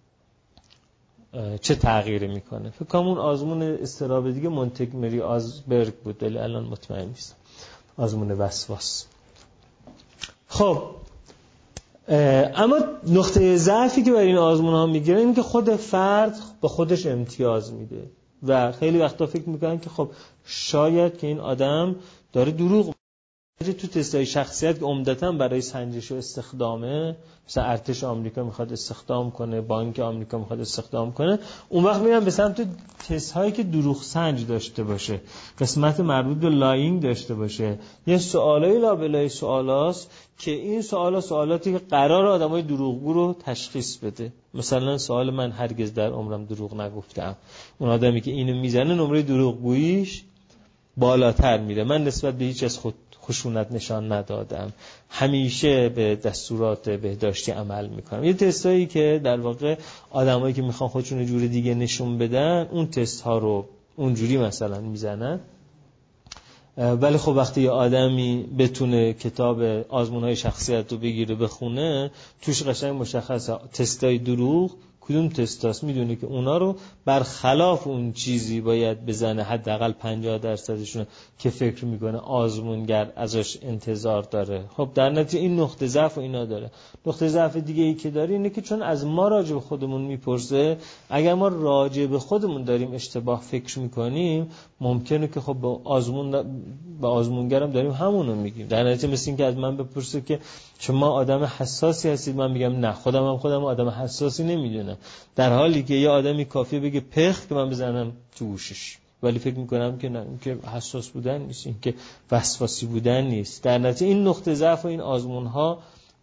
چه تغییری میکنه. فکر کنم اون آزمون اضطراب دیگه مونتگمری آزبرگ بود، ولی الان مطمئن نیستم، آزمون وسواس. خب اما نقطه ضعفی که برای این آزمون ها میگیره این که خود فرد به خودش امتیاز میده و خیلی وقتا فکر میکنن که خب شاید که این آدم داره دروغ تو تستای شخصیت که عمدتاً برای سنجش و استخدامه، مثلا ارتش آمریکا میخواد استخدام کنه، بانک آمریکا میخواد استخدام کنه، اون وقت میرن به سمت تست هایی که دروغ سنج داشته باشه، قسمت مربوط به لاینگ داشته باشه. یه سوالای لابلای سوالاست که این سوالاتی که قرار آدمای دروغگو رو تشخیص بده. مثلا سوال من هرگز در عمرم دروغ نگفتم، اون آدمی که اینو میزنه نمره دروغگوییش بالاتر میره. من نسبت به هیچ از خشونت نشان ندادم، همیشه به دستورات بهداشتی عمل میکنم. یه تستایی که در واقع آدمایی که میخوان خودشون جور دیگه نشون بدن اون تست ها رو اونجوری مثلا میزنن. ولی خب وقتی یه آدمی بتونه کتاب آزمون‌های شخصیت رو بگیره بخونه، توش قشنگ مشخصه تستای دروغ کدوم تستاست، میدونه که اونا رو برخلاف اون چیزی باید بزنه، حداقل 50% که فکر میکنه آزمونگر ازش انتظار داره. خب در نتیجه این نقطه ضعف و اینا داره. نقطه ضعف دیگه ای که داره اینه که چون از ما راجع به خودمون میپرسه، اگر ما راجع به خودمون داریم اشتباه فکر میکنیم، ممکنه که خب به آزمونگرم داریم همونو میگیم. در نتیجه مثل این که از من بپرسه که شما آدم حساسی هستید، من میگم نه، خودم آدم حساسی نمیدونم، در حالی که یه آدمی کافیه بگه پخ که من بزنم تو گوشش، ولی فکر میکنم که نه، این که حساس بودن نیست، این که وسواسی بودن نیست. در نتیجه این نقطه ضعف و این آزمون ها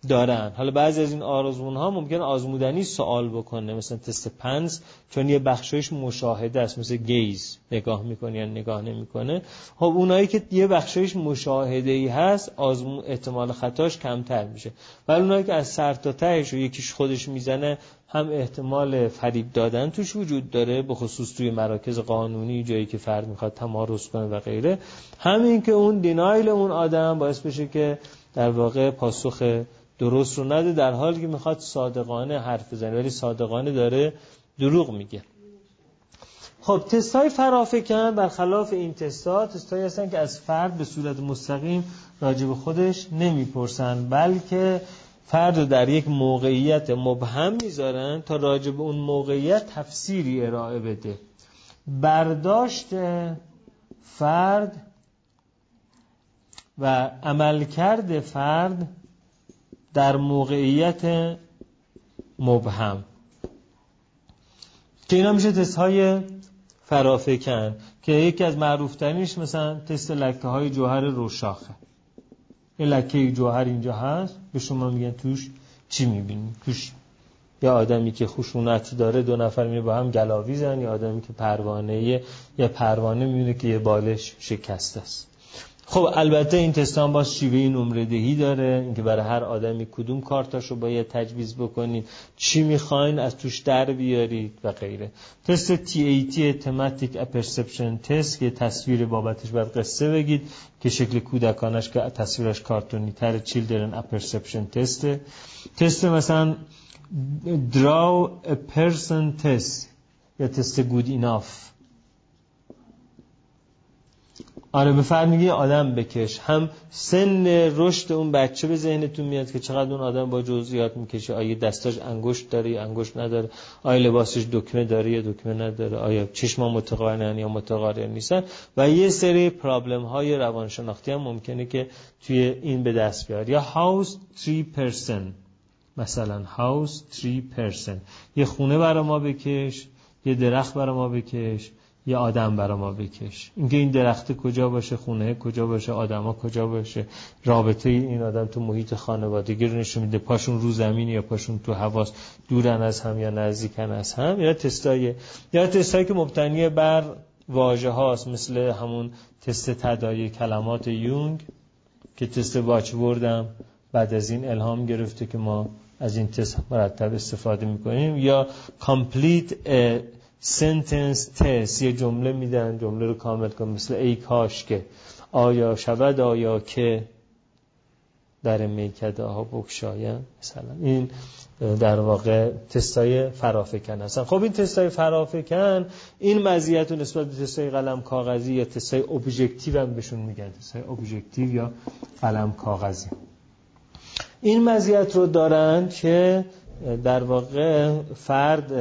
دارن. حالا بعضی از این آزمون ها ممکنه آزمودنی سوال بکنه، مثلا تست پنز، چون یه بخشایش مشاهده است، مثل گیز، نگاه میکنه یا نگاه نمیکنه. خب اونایی که یه بخشایش مشاهده ای هست احتمال خطاش کمتر میشه، ولی اونایی که از سر تا تهش و یکیش خودش میزنه هم احتمال فریب دادن توش وجود داره، به خصوص توی مراکز قانونی جایی که فرد میخواد تمارض کنه و غیره. همین که اون دینایل اون آدم باعث بشه که در واقع پاسخ درست رو نده، در حالی که میخواد صادقانه حرف بزنه ولی صادقانه داره دروغ میگه. خب تست‌های فرافکن برخلاف این تست‌هایی هستن که از فرد به صورت مستقیم راجع به خودش نمیپرسن، بلکه فرد رو در یک موقعیت مبهم میذارن تا راجع به اون موقعیت تفسیری ارائه بده. برداشت فرد و عملکرد فرد در موقعیت مبهم که اینا میشه تست های فرافکن، که یکی از معروف ترینش مثلا تست لکه های جوهر روشاخه. یه لکه جوهر اینجا هست، به شما میگن توش چی میبینی؟ توش یه آدمی که خشونت داره، دو نفر میره با هم گلاویزن، یا آدمی که یه پروانه میبینه که یه بالش شکسته است. خب البته این تستان باز شیوه نمره دهی داره، اینکه برای هر آدمی کدوم کارتاشو باید تجویز بکنید، چی میخواین از توش در بیارید و غیره. تست TAT Thematic Apperception Test که تصویر بابتش باید قصه بگید که شکل کودکانش که تصویرش کارتونی تر، Children Apperception Test. تست مثلا Draw a Person Test یا تست Good Enough. آره به فرد میگه آدم بکش، هم سن رشد اون بچه به ذهنتون میاد که چقدر اون آدم با جزئیات میکشه، آیا دستاش انگشت داره یا انگشت نداره، آیا لباسش دکمه داره یا دکمه نداره، آیا چشما متقارنن یا متقارن نیستن، و یه سری پرابلم های روانشناختی هم ممکنه که توی این به دست بیاد. یا هاوس 3%، مثلا هاوس 3%، یه خونه برای ما بکش، یه درخت برای ما بکش، یه آدم برای ما بکش. اینکه این درخت کجا باشه، خونه کجا باشه، آدما کجا باشه، رابطه این آدم تو محیط خانوادگی رو نشون میده، پاشون رو زمین یا پاشون تو هواست، دورن از هم یا نزدیکن از هم. یا تستایی که مبتنی بر واژه هاست، مثل همون تست تداعی کلمات یونگ که تست واچوردم بعد از این الهام گرفته که ما از این تست مرتب استفاده میکنیم. یا complete sentence test، یه جمله میدن، جمله رو کامل کن، مثل ای کاش که، آیا شود، آیا که در میکده ها بگشایم، مثلا. این در واقع تستای فرافکن هستن. خب این تستای فرافکن این مزیت رو نسبت به تستای قلم کاغذی یا تستای ابژکتیو هم بهشون میگن، تستای ابژکتیو یا قلم کاغذی. این مزیت رو دارن که در واقع فرد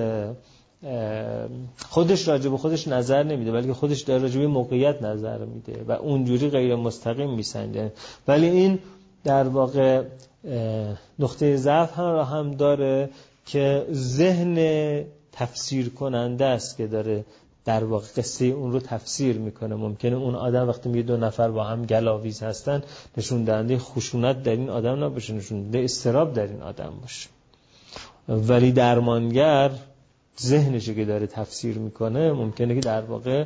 خودش راجع به خودش نظر نمیده، بلکه خودش در راجع به موقعیت نظر میده و اونجوری غیر مستقیم میسنجه. ولی این در واقع نقطه ضعف هم داره که ذهن تفسیر کننده است که داره در واقع قصه اون رو تفسیر میکنه. ممکنه اون آدم وقتی میگه دو نفر با هم گلاویز هستن، نشون دهنده خشونت در این آدم نباشه، نشون دهنده اضطراب در این آدم باشه. ولی درمانگر ذهنشه که داره تفسیر میکنه، ممکنه که در واقع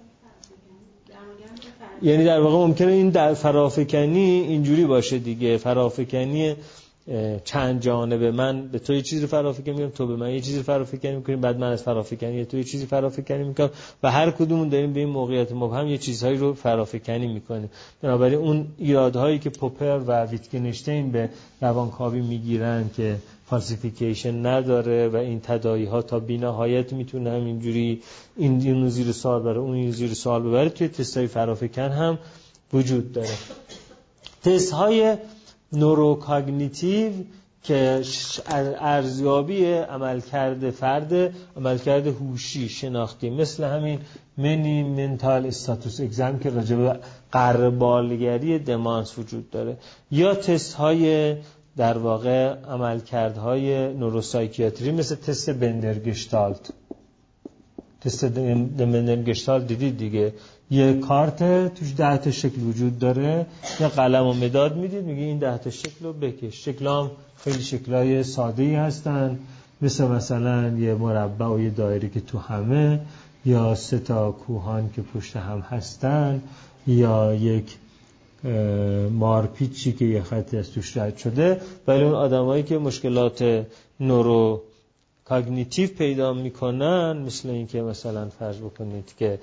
ممکنه این در فرافکنی اینجوری باشه دیگه، فرافکنی چند جانبه، من به تو یه چیزی فرافکنی میکنم، تو به من یه چیزی فرافکنی میکنیم، بعد من از فرافکنی تو یه چیزی فرافکنی میکنم و هر کدومون داریم به این موقعیت مبهم یه چیزهایی رو فرافکنی میکنیم. بنابراین اون ایرادهایی که پوپر و ویتگنشتین به روانکاوی میگیرن که فالسیفیکیشن نداره و این تداعی ها تا بی‌نهایت میتونه همینجوری این زیر سوال ببره، اون زیر سوال ببره، توی تست‌های فرافکن هم وجود داره. تست‌های نوروکاگنیتیو که ارزیابی عملکرد فرد، عملکرد هوشی شناختی، مثل همین منی منتال استاتوس اگزم که راجع به غربالگری دمانس وجود داره. یا تست های در واقع عملکردهای نوروسایکیاتری مثل تست بندرگشتالت. تست بندرگشتالت دیدید دیگه، یه کارت توش 10 تا شکل وجود داره، یه قلم و مداد میدید میگه این 10 تا شکل رو بکش. شکلام خیلی شکلای ساده‌ای هستن، مثلا یه مربع و یه دایره که تو همه، یا 3 تا کوهان که پشت هم هستن، یا یک مارپیچی که یه خطی از توش رد شده. ولی اون آدمایی که مشکلات نورو کاگنیتیو پیدا میکنن، مثل این که مثلا فرض بکنید که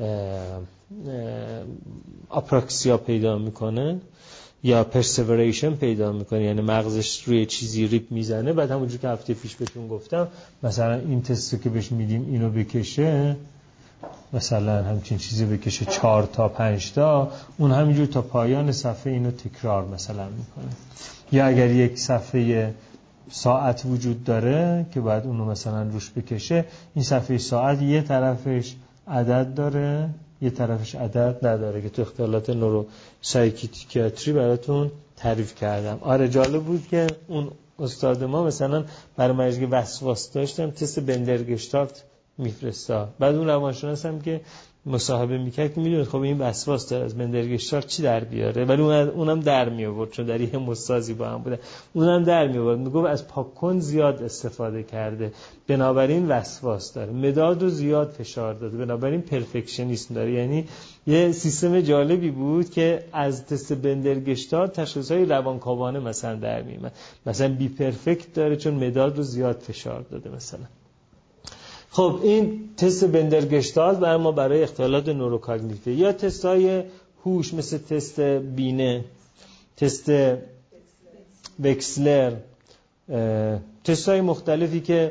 آپراکسیا پیدا میکنن یا پرسیوریشن پیدا میکنه، یعنی مغزش روی چیزی ریپ میزنه، بعد همونجور که هفته پیش بهتون گفتم مثلا این تستو که بهش میدیم اینو بکشه، مثلا همچین چیزی بکشه 4 تا 5 تا، اون همینجور تا پایان صفحه اینو تکرار مثلا میکنه. یا اگر یک صفحه ساعت وجود داره که بعد اونو مثلا روش بکشه، این صفحه ساعت یه طرفش عدد داره یه طرفش عدد نداره که تو اختلالات نورو سایکیاتری براتون تعریف کردم. آره جالب بود که اون استاد ما مثلا برای مریضی که وسواس داشتم تست بندرگشتالت میفرستا، بعد اون روانشناس هم که مصاحبه میکرد که میدونید خب این وسواس داره، از بندرگشتالت چی در بیاره، ولی اونم در می آورد چون در یه مستازی با هم بوده، اونم در می آورد، میگفت از پاکن زیاد استفاده کرده بنابراین وسواس داره، مداد رو زیاد فشار داده بنابراین پرفکشنیسم داره. یعنی یه سیستم جالبی بود که از تست بندرگشتالت تشخیصهای روانکاوانه مثلا در میاد، مثلا بی پرفکت داره چون مداد رو زیاد فشار داده مثلا. خب این تست بندرگشتالت برای ما برای اختلالات نوروکاگنیتیو، یا تست‌های هوش مثل تست بینه، تست وکسلر، تست‌های مختلفی که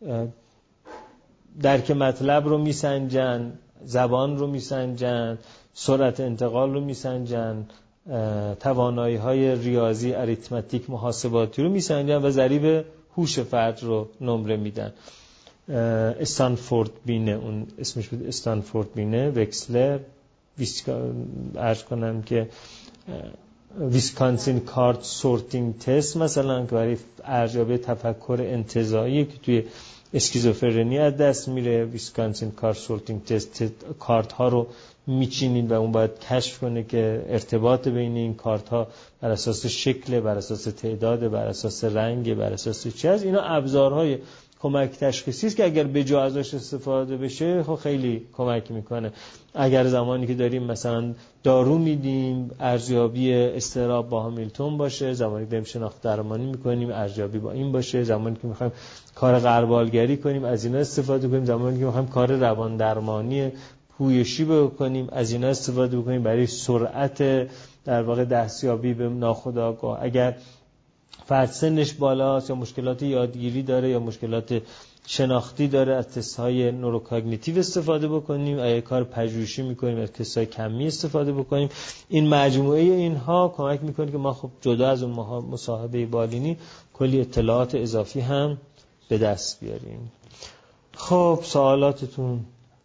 درک مطلب رو میسنجن، زبان رو میسنجن، سرعت انتقال رو میسنجن، توانایی‌های ریاضی اریتمتیک محاسباتی رو میسنجن و ضریب هوش فرد رو نمره میدن. استنفورد بینه، اون اسمش بود استنفورد بینه، وکسلر، عرض کنم که ویسکانسین کارت سورتینگ تست مثلا که برای ارزیابی تفکر انتزاعی که توی اسکیزوفرنی از دست میره. ویسکانسین کارت سورتینگ تست کارت ها رو میچینید و اون باید کشف کنه که ارتباط بین این کارت ها بر اساس شکل، بر اساس تعداد، بر اساس رنگ، بر اساس چی از اینا ابزارهای کمک تشخیصی است که اگر به جا ازش استفاده بشه خب خیلی کمک میکنه. اگر زمانی که داریم مثلا دارو میدیم ارزیابی اضطراب با هامیلتون باشه، زمانی که داریم شناخت درمانی میکنیم ارزیابی با این باشه، زمانی که میخوایم کار غربالگری کنیم از اینا استفاده کنیم، زمانی که میخوایم کار روان درمانی پویشی بکنیم از اینا استفاده بکنیم برای سرعت در واقع دستیابی به ناخودآگاه. اگر فرد سنش بالاست یا مشکلات یادگیری داره یا مشکلات شناختی داره از تست‌های نوروکاگنیتیو استفاده بکنیم، اگه کار پژوهشی می‌کنیم از تست‌های کمی استفاده بکنیم. این مجموعه اینها کمک می‌کنه که ما خب جدا از اون مصاحبه بالینی کلی اطلاعات اضافی هم به دست بیاریم. خب سوالاتتون؟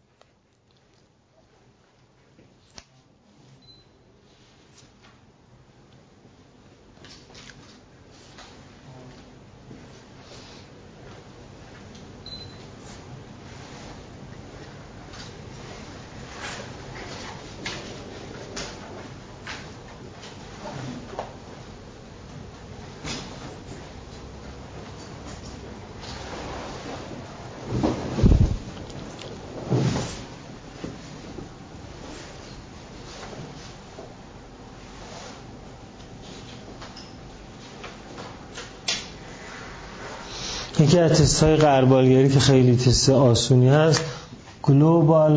یکی از تست‌های غربالگری که خیلی تست آسونی هست گلوبال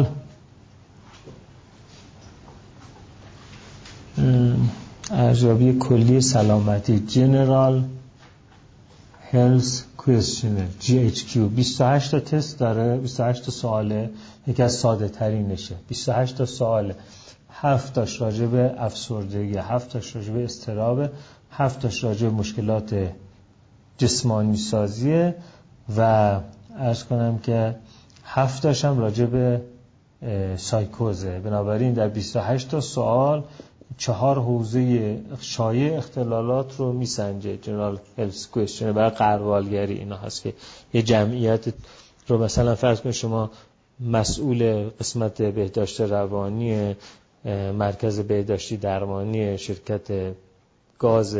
ارزیابی کلی سلامتی جنرال هلث کوئسشنر GHQ. 28 تا تست داره، 28 تا سواله، یکی از ساده ترینشه. 28 تا سواله، 7 تاش راجع به افسردگی، 7 تاش راجع به اضطراب، 7 تاش راجع به مشکلات جسمانی سازیه و عرض کنم که 7 تاش هم راجع به سایکوزه. بنابراین در 28 تا سوال 4 حوزه شایع اختلالات رو میسنجه. جنرال هلث کوئسشن برای غربالگری اینا هست که یه جمعیت رو مثلا فرض کنید شما مسئول قسمت بهداشت روانی مرکز بهداشتی درمانی شرکت گاز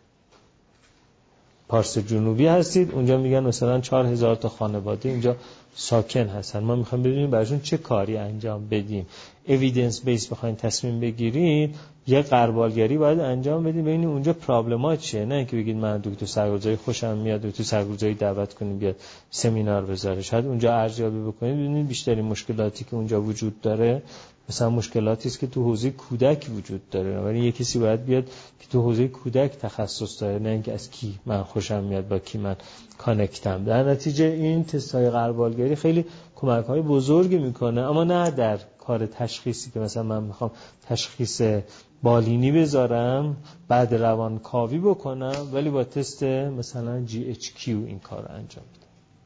پارس جنوبی هستید، اونجا میگن مثلا 4000 تا خانواده اینجا ساکن هستن، ما میخوایم ببینیم براشون چه کاری انجام بدیم. اوییدنس بیس بخواید تصمیم بگیرید، یه غربالگری باید انجام بدیم ببینید اونجا پرابلم‌ها چیه، نه اینکه بگید من دکتر سرگرجایی خوشم میاد دکتر سرگرجایی دعوت کنیم بیاد سمینار بذاره. شاید اونجا ارزیابی بکنید ببینید بیشترین مشکلاتی که اونجا وجود داره مثلا مشکلاتی است که تو حوزه کودک وجود داره، ولی یه کسی باید بیاد که تو حوزه کودک تخصص داره، نه اینکه از کی من خوشم میاد با کی من کانکتم. در نتیجه این تست‌های غربالگری خیلی کمک‌های بزرگی میکنه، اما نه در کار تشخیصی که مثلا من میخوام تشخیص بالینی بذارم بعد روانکاوی بکنم، ولی با تست مثلا GHQ این کار انجام میدم.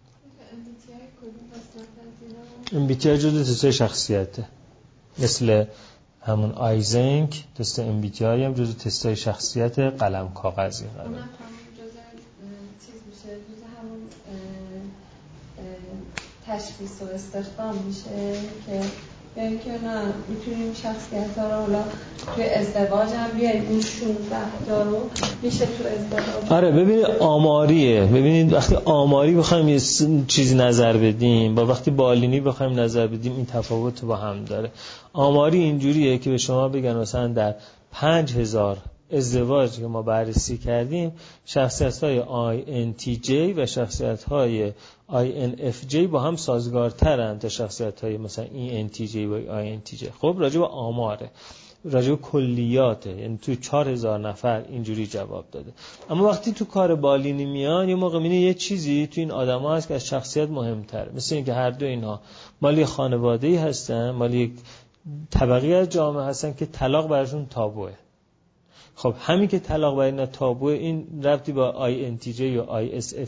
MBTI جزو تست شخصیته، مثل همون آیزنک تست MBTI هم جزو تست‌های شخصیت قلم کاغذی قراره. اونم همون جزو چیز میشه، جزو همون تشخیص و استخدام میشه که یعنی که نه میتونیم شخصیت ها رو حالا توی ازدواج هم بیاریم اون 16 تا رو میشه تو ازدواج. آره ببینید آماریه، ببینید وقتی آماری بخوایم یه چیزی نظر بدیم با وقتی بالینی بخوایم نظر بدیم این تفاوت با هم داره. آماری اینجوریه که به شما بگن مثلا در 5000 ازدواج که ما بررسی کردیم شخصیت‌های INTJ و شخصیت‌های INFJ با هم سازگارترن تا شخصیت‌های مثلا ENTJ و INTJ. خب راجع به آماره، راجع به کلیاته، یعنی توی 4000 نفر اینجوری جواب داده. اما وقتی تو کار بالینی میان یه موقع میبینی یه چیزی تو این آدم‌ها هست که از شخصیت مهم‌تره، مثل اینکه هر دو اینها مالی خانواده‌ای هستن، مالی یک طبقه از جامعه هستن که طلاق براشون تابوئه. خب همین که طلاق برای اینا تابوه این ربطی با INTJ یا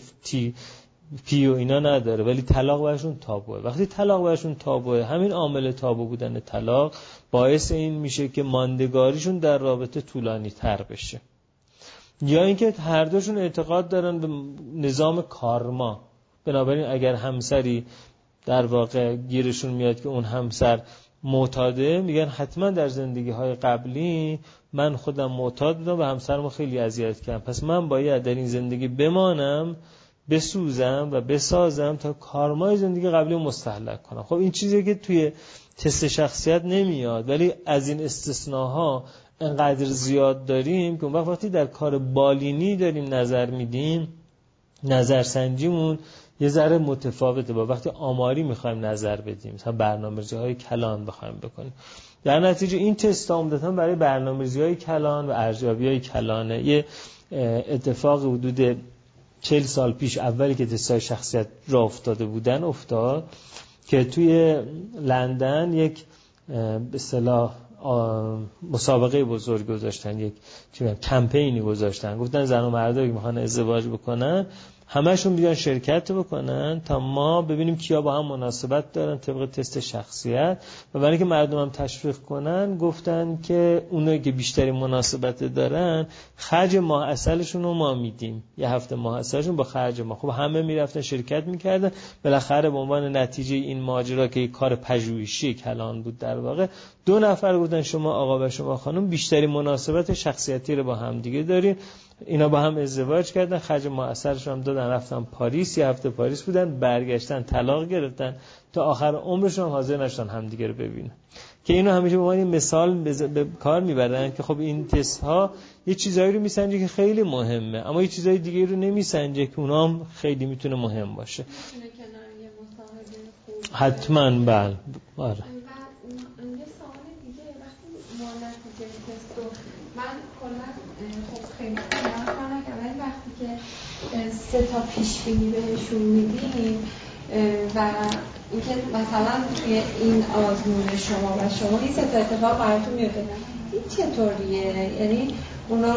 ISFP و اینا نداره، ولی طلاق براشون تابوه. وقتی طلاق براشون تابوه، همین عامل تابو بودن طلاق باعث این میشه که ماندگاریشون در رابطه طولانی تر بشه. یا اینکه هر دوشون اعتقاد دارن به نظام کارما، بنابراین اگر همسری در واقع گیرشون میاد که اون همسر معتاده، میگن حتما در زندگی‌های قبلی من خودم معتاد بودم و همسرمو خیلی اذیت کردم، پس من باید در این زندگی بمانم، بسوزم و بسازم تا کارمای زندگی قبلی رو مستهلک کنم. خب این چیزیه که توی تست شخصیت نمیاد، ولی از این استثناها انقدر زیاد داریم که وقتی در کار بالینی داریم نظر میدیم، نظرسنجیمون یه ذره متفاوته با وقتی آماری میخوایم نظر بدیم، مثلا برنامه‌ریزی‌های کلان بخوایم بکنیم. در نتیجه این تست عمدتاً برای برنامه‌ریزی‌های کلان و ارزیابی‌های کلانه. یه اتفاق حدود 40 سال پیش اولی که تست‌های شخصیت راه افتاده بودن افتاد که توی لندن یک به اصطلاح مسابقه بزرگ گذاشتن، یک کمپینی گذاشتن، گفتن زن و مردایی که میخوان ازدواج بکنن همه‌شون بیان شرکت بکنن تا ما ببینیم کیا با هم مناسبت دارن طبق تست شخصیت، و برای اینکه مردم هم تشویق کنن گفتن که اونایی که بیشتری مناسبت دارن خرج ماه عسلشون رو ما میدیم، یه هفته ماه عسلشون با خرج ما. خب همه میرفتن شرکت میکردن، بالاخره به عنوان نتیجه این ماجرا که یک کار پژوهشی کلان بود در واقع 2 نفر گفتن شما آقا و شما خانم بیشتری مناسبت شخصیتی رو با هم دیگه دارین. اینا با هم ازدواج کردن، خرج ماه عسلشون هم دادن، رفتن پاریس، یه هفته پاریس بودن، برگشتن طلاق گرفتن، تا آخر عمرشون حاضر نشدن همدیگه رو ببینن. که اینو همیشه به عنوان مثال به کار میبرن که خب این تست ها یه چیزایی رو میسنجه که خیلی مهمه، اما یه چیزای دیگه رو نمیسنجه که اونا هم خیلی میتونه مهم باشه. حتما بله. آره. من کلا خب خیلی نمی‌کنم که وقتی که 3 تا پیش بینی بهشون میدیم و اینکه مثلا توی این آزمون شما این 3 تا اتفاق براتون میفته، این چطوریه؟ یعنی اونا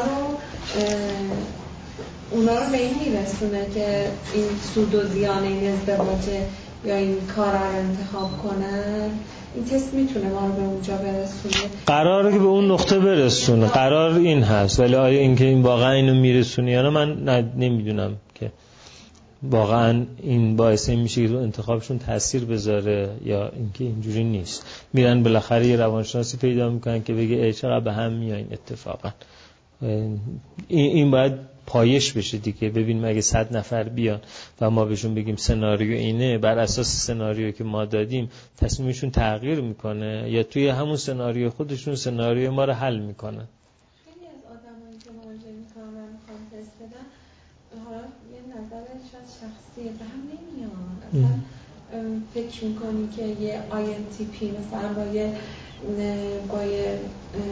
رو به این میرسونه که این سود و زیان این ازدواجه یا این کار رو انتخاب کنن؟ این تست میتونه ما رو به اونجا برسونه؟ قراره که به اون نقطه برسونه، قرار این هست، ولی آیا اینکه این واقعا اینو میرسونه یا نه من نمیدونم که واقعا این باعث این میشه که انتخابشون تاثیر بذاره یا اینکه اینجوری نیست. میرن بالاخره یه روانشناسی پیدا میکنن که بگه ای چقدر به هم میایین اتفاقا. این باید پایش بشه دیگه. ببین مگه 100 نفر بیان و ما بهشون بگیم سناریو اینه، بر اساس سناریویی که ما دادیم تصمیمشون تغییر میکنه یا توی همون سناریو خودشون سناریو ما رو حل میکنن. خیلی از آدمایی که مراجعه میکنن و میخوان تست بدن، حالا یه نظر شاید شخصیه به هم نمیان. اصلا فکر میکنی که یه INTP مثلا با یه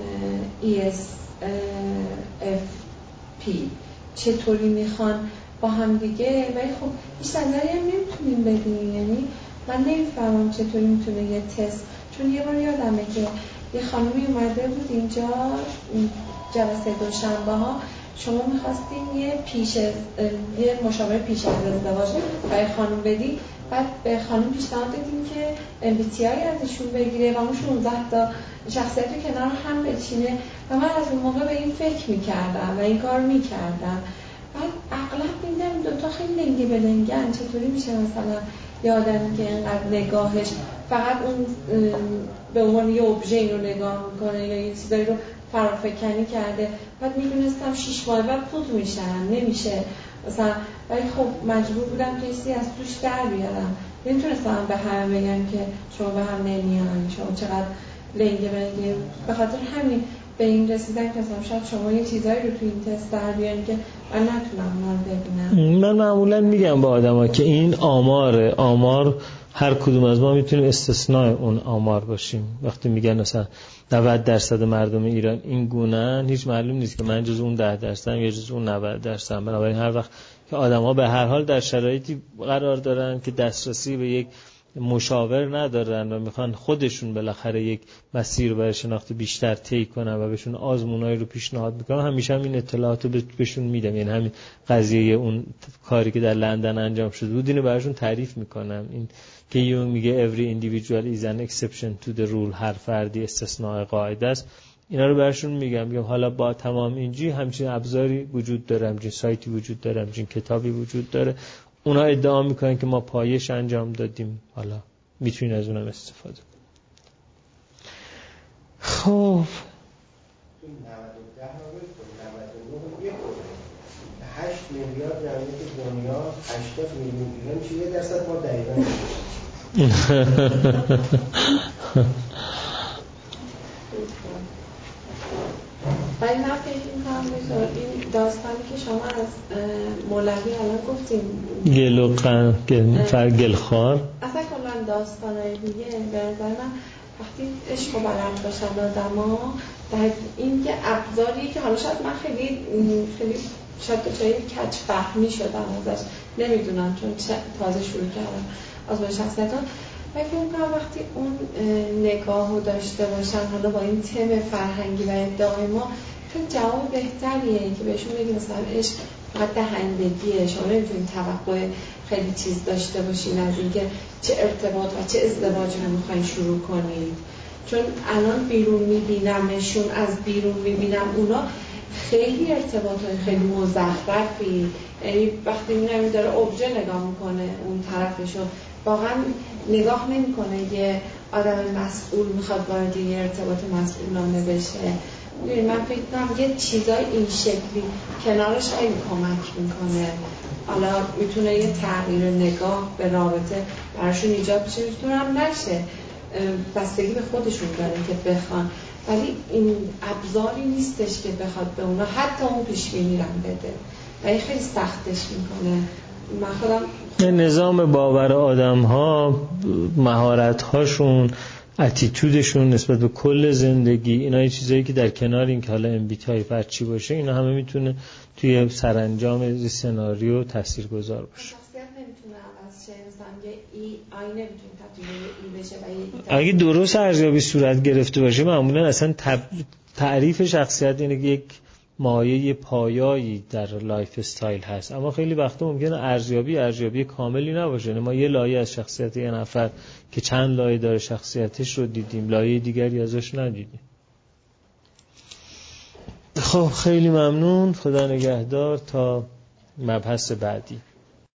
ESFP چطوری میخوان با هم دیگه، ولی خب هیچ نظری هم نمیتونیم بدیم. یعنی من نمیفهمم چطوری میتونه یه تست، چون یه بار یادمه که یه خانومی اومده بود اینجا جلسه دوشنبه ها، شما میخواستین یه مشاوره پیش از ازدواج برای خانم بدی، بعد به خانم پیشنهاد دادیم که MBTI ازشون بگیره و اون 16 تا شخصیت رو کنار هم بچینه و من از اون موقع به این فکر میکردم و این کار میکردم. بعد اغلب میدم دوتا خیلی لنگه به لنگن. چطوری میشه مثلا یه آدمی که اینقدر نگاهش فقط اون به عنوان یه ابژه این رو نگاه میکنه یا یه چیزایی رو فرافکنی کرده، بعد میدونستم 6 ماه بعد پود میشن نمیشه مثلا، ولی خب مجبور بودم که چیزی از توش در بیارم. نمیتونستم به همه بگم که شما به هم نمیان، شما چقدر لنگه بلنگه. به خاطر همین به این رسیدم که شاید شما یه چیزایی رو تو این تست در بیارن که من نتونم اونها رو ببینم. من معمولا میگم با آدما که این آمار هر کدوم از ما میتونیم استثناء اون آمار باشیم. وقتی میگن مثلا 90% مردم ایران این گونه‌ان، هیچ معلوم نیست که من جز اون 10% یا جز اون 90%. بنابراین هر وقت که آدم‌ها به هر حال در شرایطی قرار دارن که دسترسی به یک مشاور ندارن و میخوان خودشون بالاخره یک مسیر برای شناخت بیشتر طی کنن و بهشون آزمونایی رو پیشنهاد میکنن، همیشه هم این اطلاعات رو بهشون میدم. یعنی همین قضیه اون کاری که در لندن انجام شده بود اینو براشون تعریف میکنم. این که یونگ میگه every individual is an exception to the rule، هر فردی استثناء قاعده است. اینا رو براشون میگم حالا با تمام اینجی همچین ابزاری وجود داره، همچین سایتی وجود داره، همچین کتابی وجود داره. اونا ادعا میکنن که ما پایش انجام دادیم، حالا میتونین از اونم استفاده کنید. خب 99 8 میلیارد جمعیت دنیا 80 میلیون ایران چیه درصد ما دقیقاً ولی من فکر میکنم این داستانی که شما از مولوی الان گفتیم گلخوار، اصلا کلان داستانهای دیگه به نظر من وقتی عشق و بلند باشن آدما در این که ابزاری که حالا شاید من خیلی شاید جایی کج فهمی شدم ازش نمیدونم چون تازه شروع کردم از با شخصیتان، فکر میکنم وقتی اون نگاه رو داشته باشن حالا با این تم فرهنگی و ادعای ما خیلی جواب بهتریه که بهشون بگیم مثلا عشق فقط دهندگیه، شما نمیتونید توقع خیلی چیز داشته باشین از اینکه چه ارتباط و چه ازدواجی رو میخواین شروع کنید. چون الان بیرون میبینمشون، از بیرون میبینم اونا خیلی ارتباطهای خیلی مزخرفی، یعنی وقتی میبینم داره ابژه نگاه میکنه اون طرفشو، واقعا نگاه نمیکنه یه آدم مسئول میخواد وارد یه ارتباط مسئولانه بشه. من فکر کنم یه چیزای این شکلی کنارش خیلی کمک میکنه. حالا میتونه یه تغییر نگاه به رابطه براشون ایجاد بشه، میتونه هم نشه، بستگی به خودشون داره که بخوان، ولی این ابزاری نیستش که بخواد به اونا حتی اون پیشبینی رم بده و این خیلی سختش میکنه. من خودم نظام باور آدم ها، مهارت هاشون، اتیتودشون نسبت به کل زندگی، اینا یه چیزایی که در کنار این که حالا MBTI فرچی باشه، اینا همه میتونه توی سرانجام سناریو تاثیرگذار باشه. شخصیت نمیتونه عوض شه، مثلا یه آی نمیتونه تبدیل به ای بشه و یه اگه درست ارزیابی صورت گرفته باشه معمولا اصلا تعریف شخصیت اینه که یک مایه پایایی در لایف استایل هست، اما خیلی وقتا ممکنه ارزیابی کاملی نباشه. ما یه لایه از شخصیت یه نفر که چند لایه داره شخصیتش رو دیدیم، لایه دیگری ازش ندیدیم. خب خیلی ممنون، خدا نگهدار تا مبحث بعدی.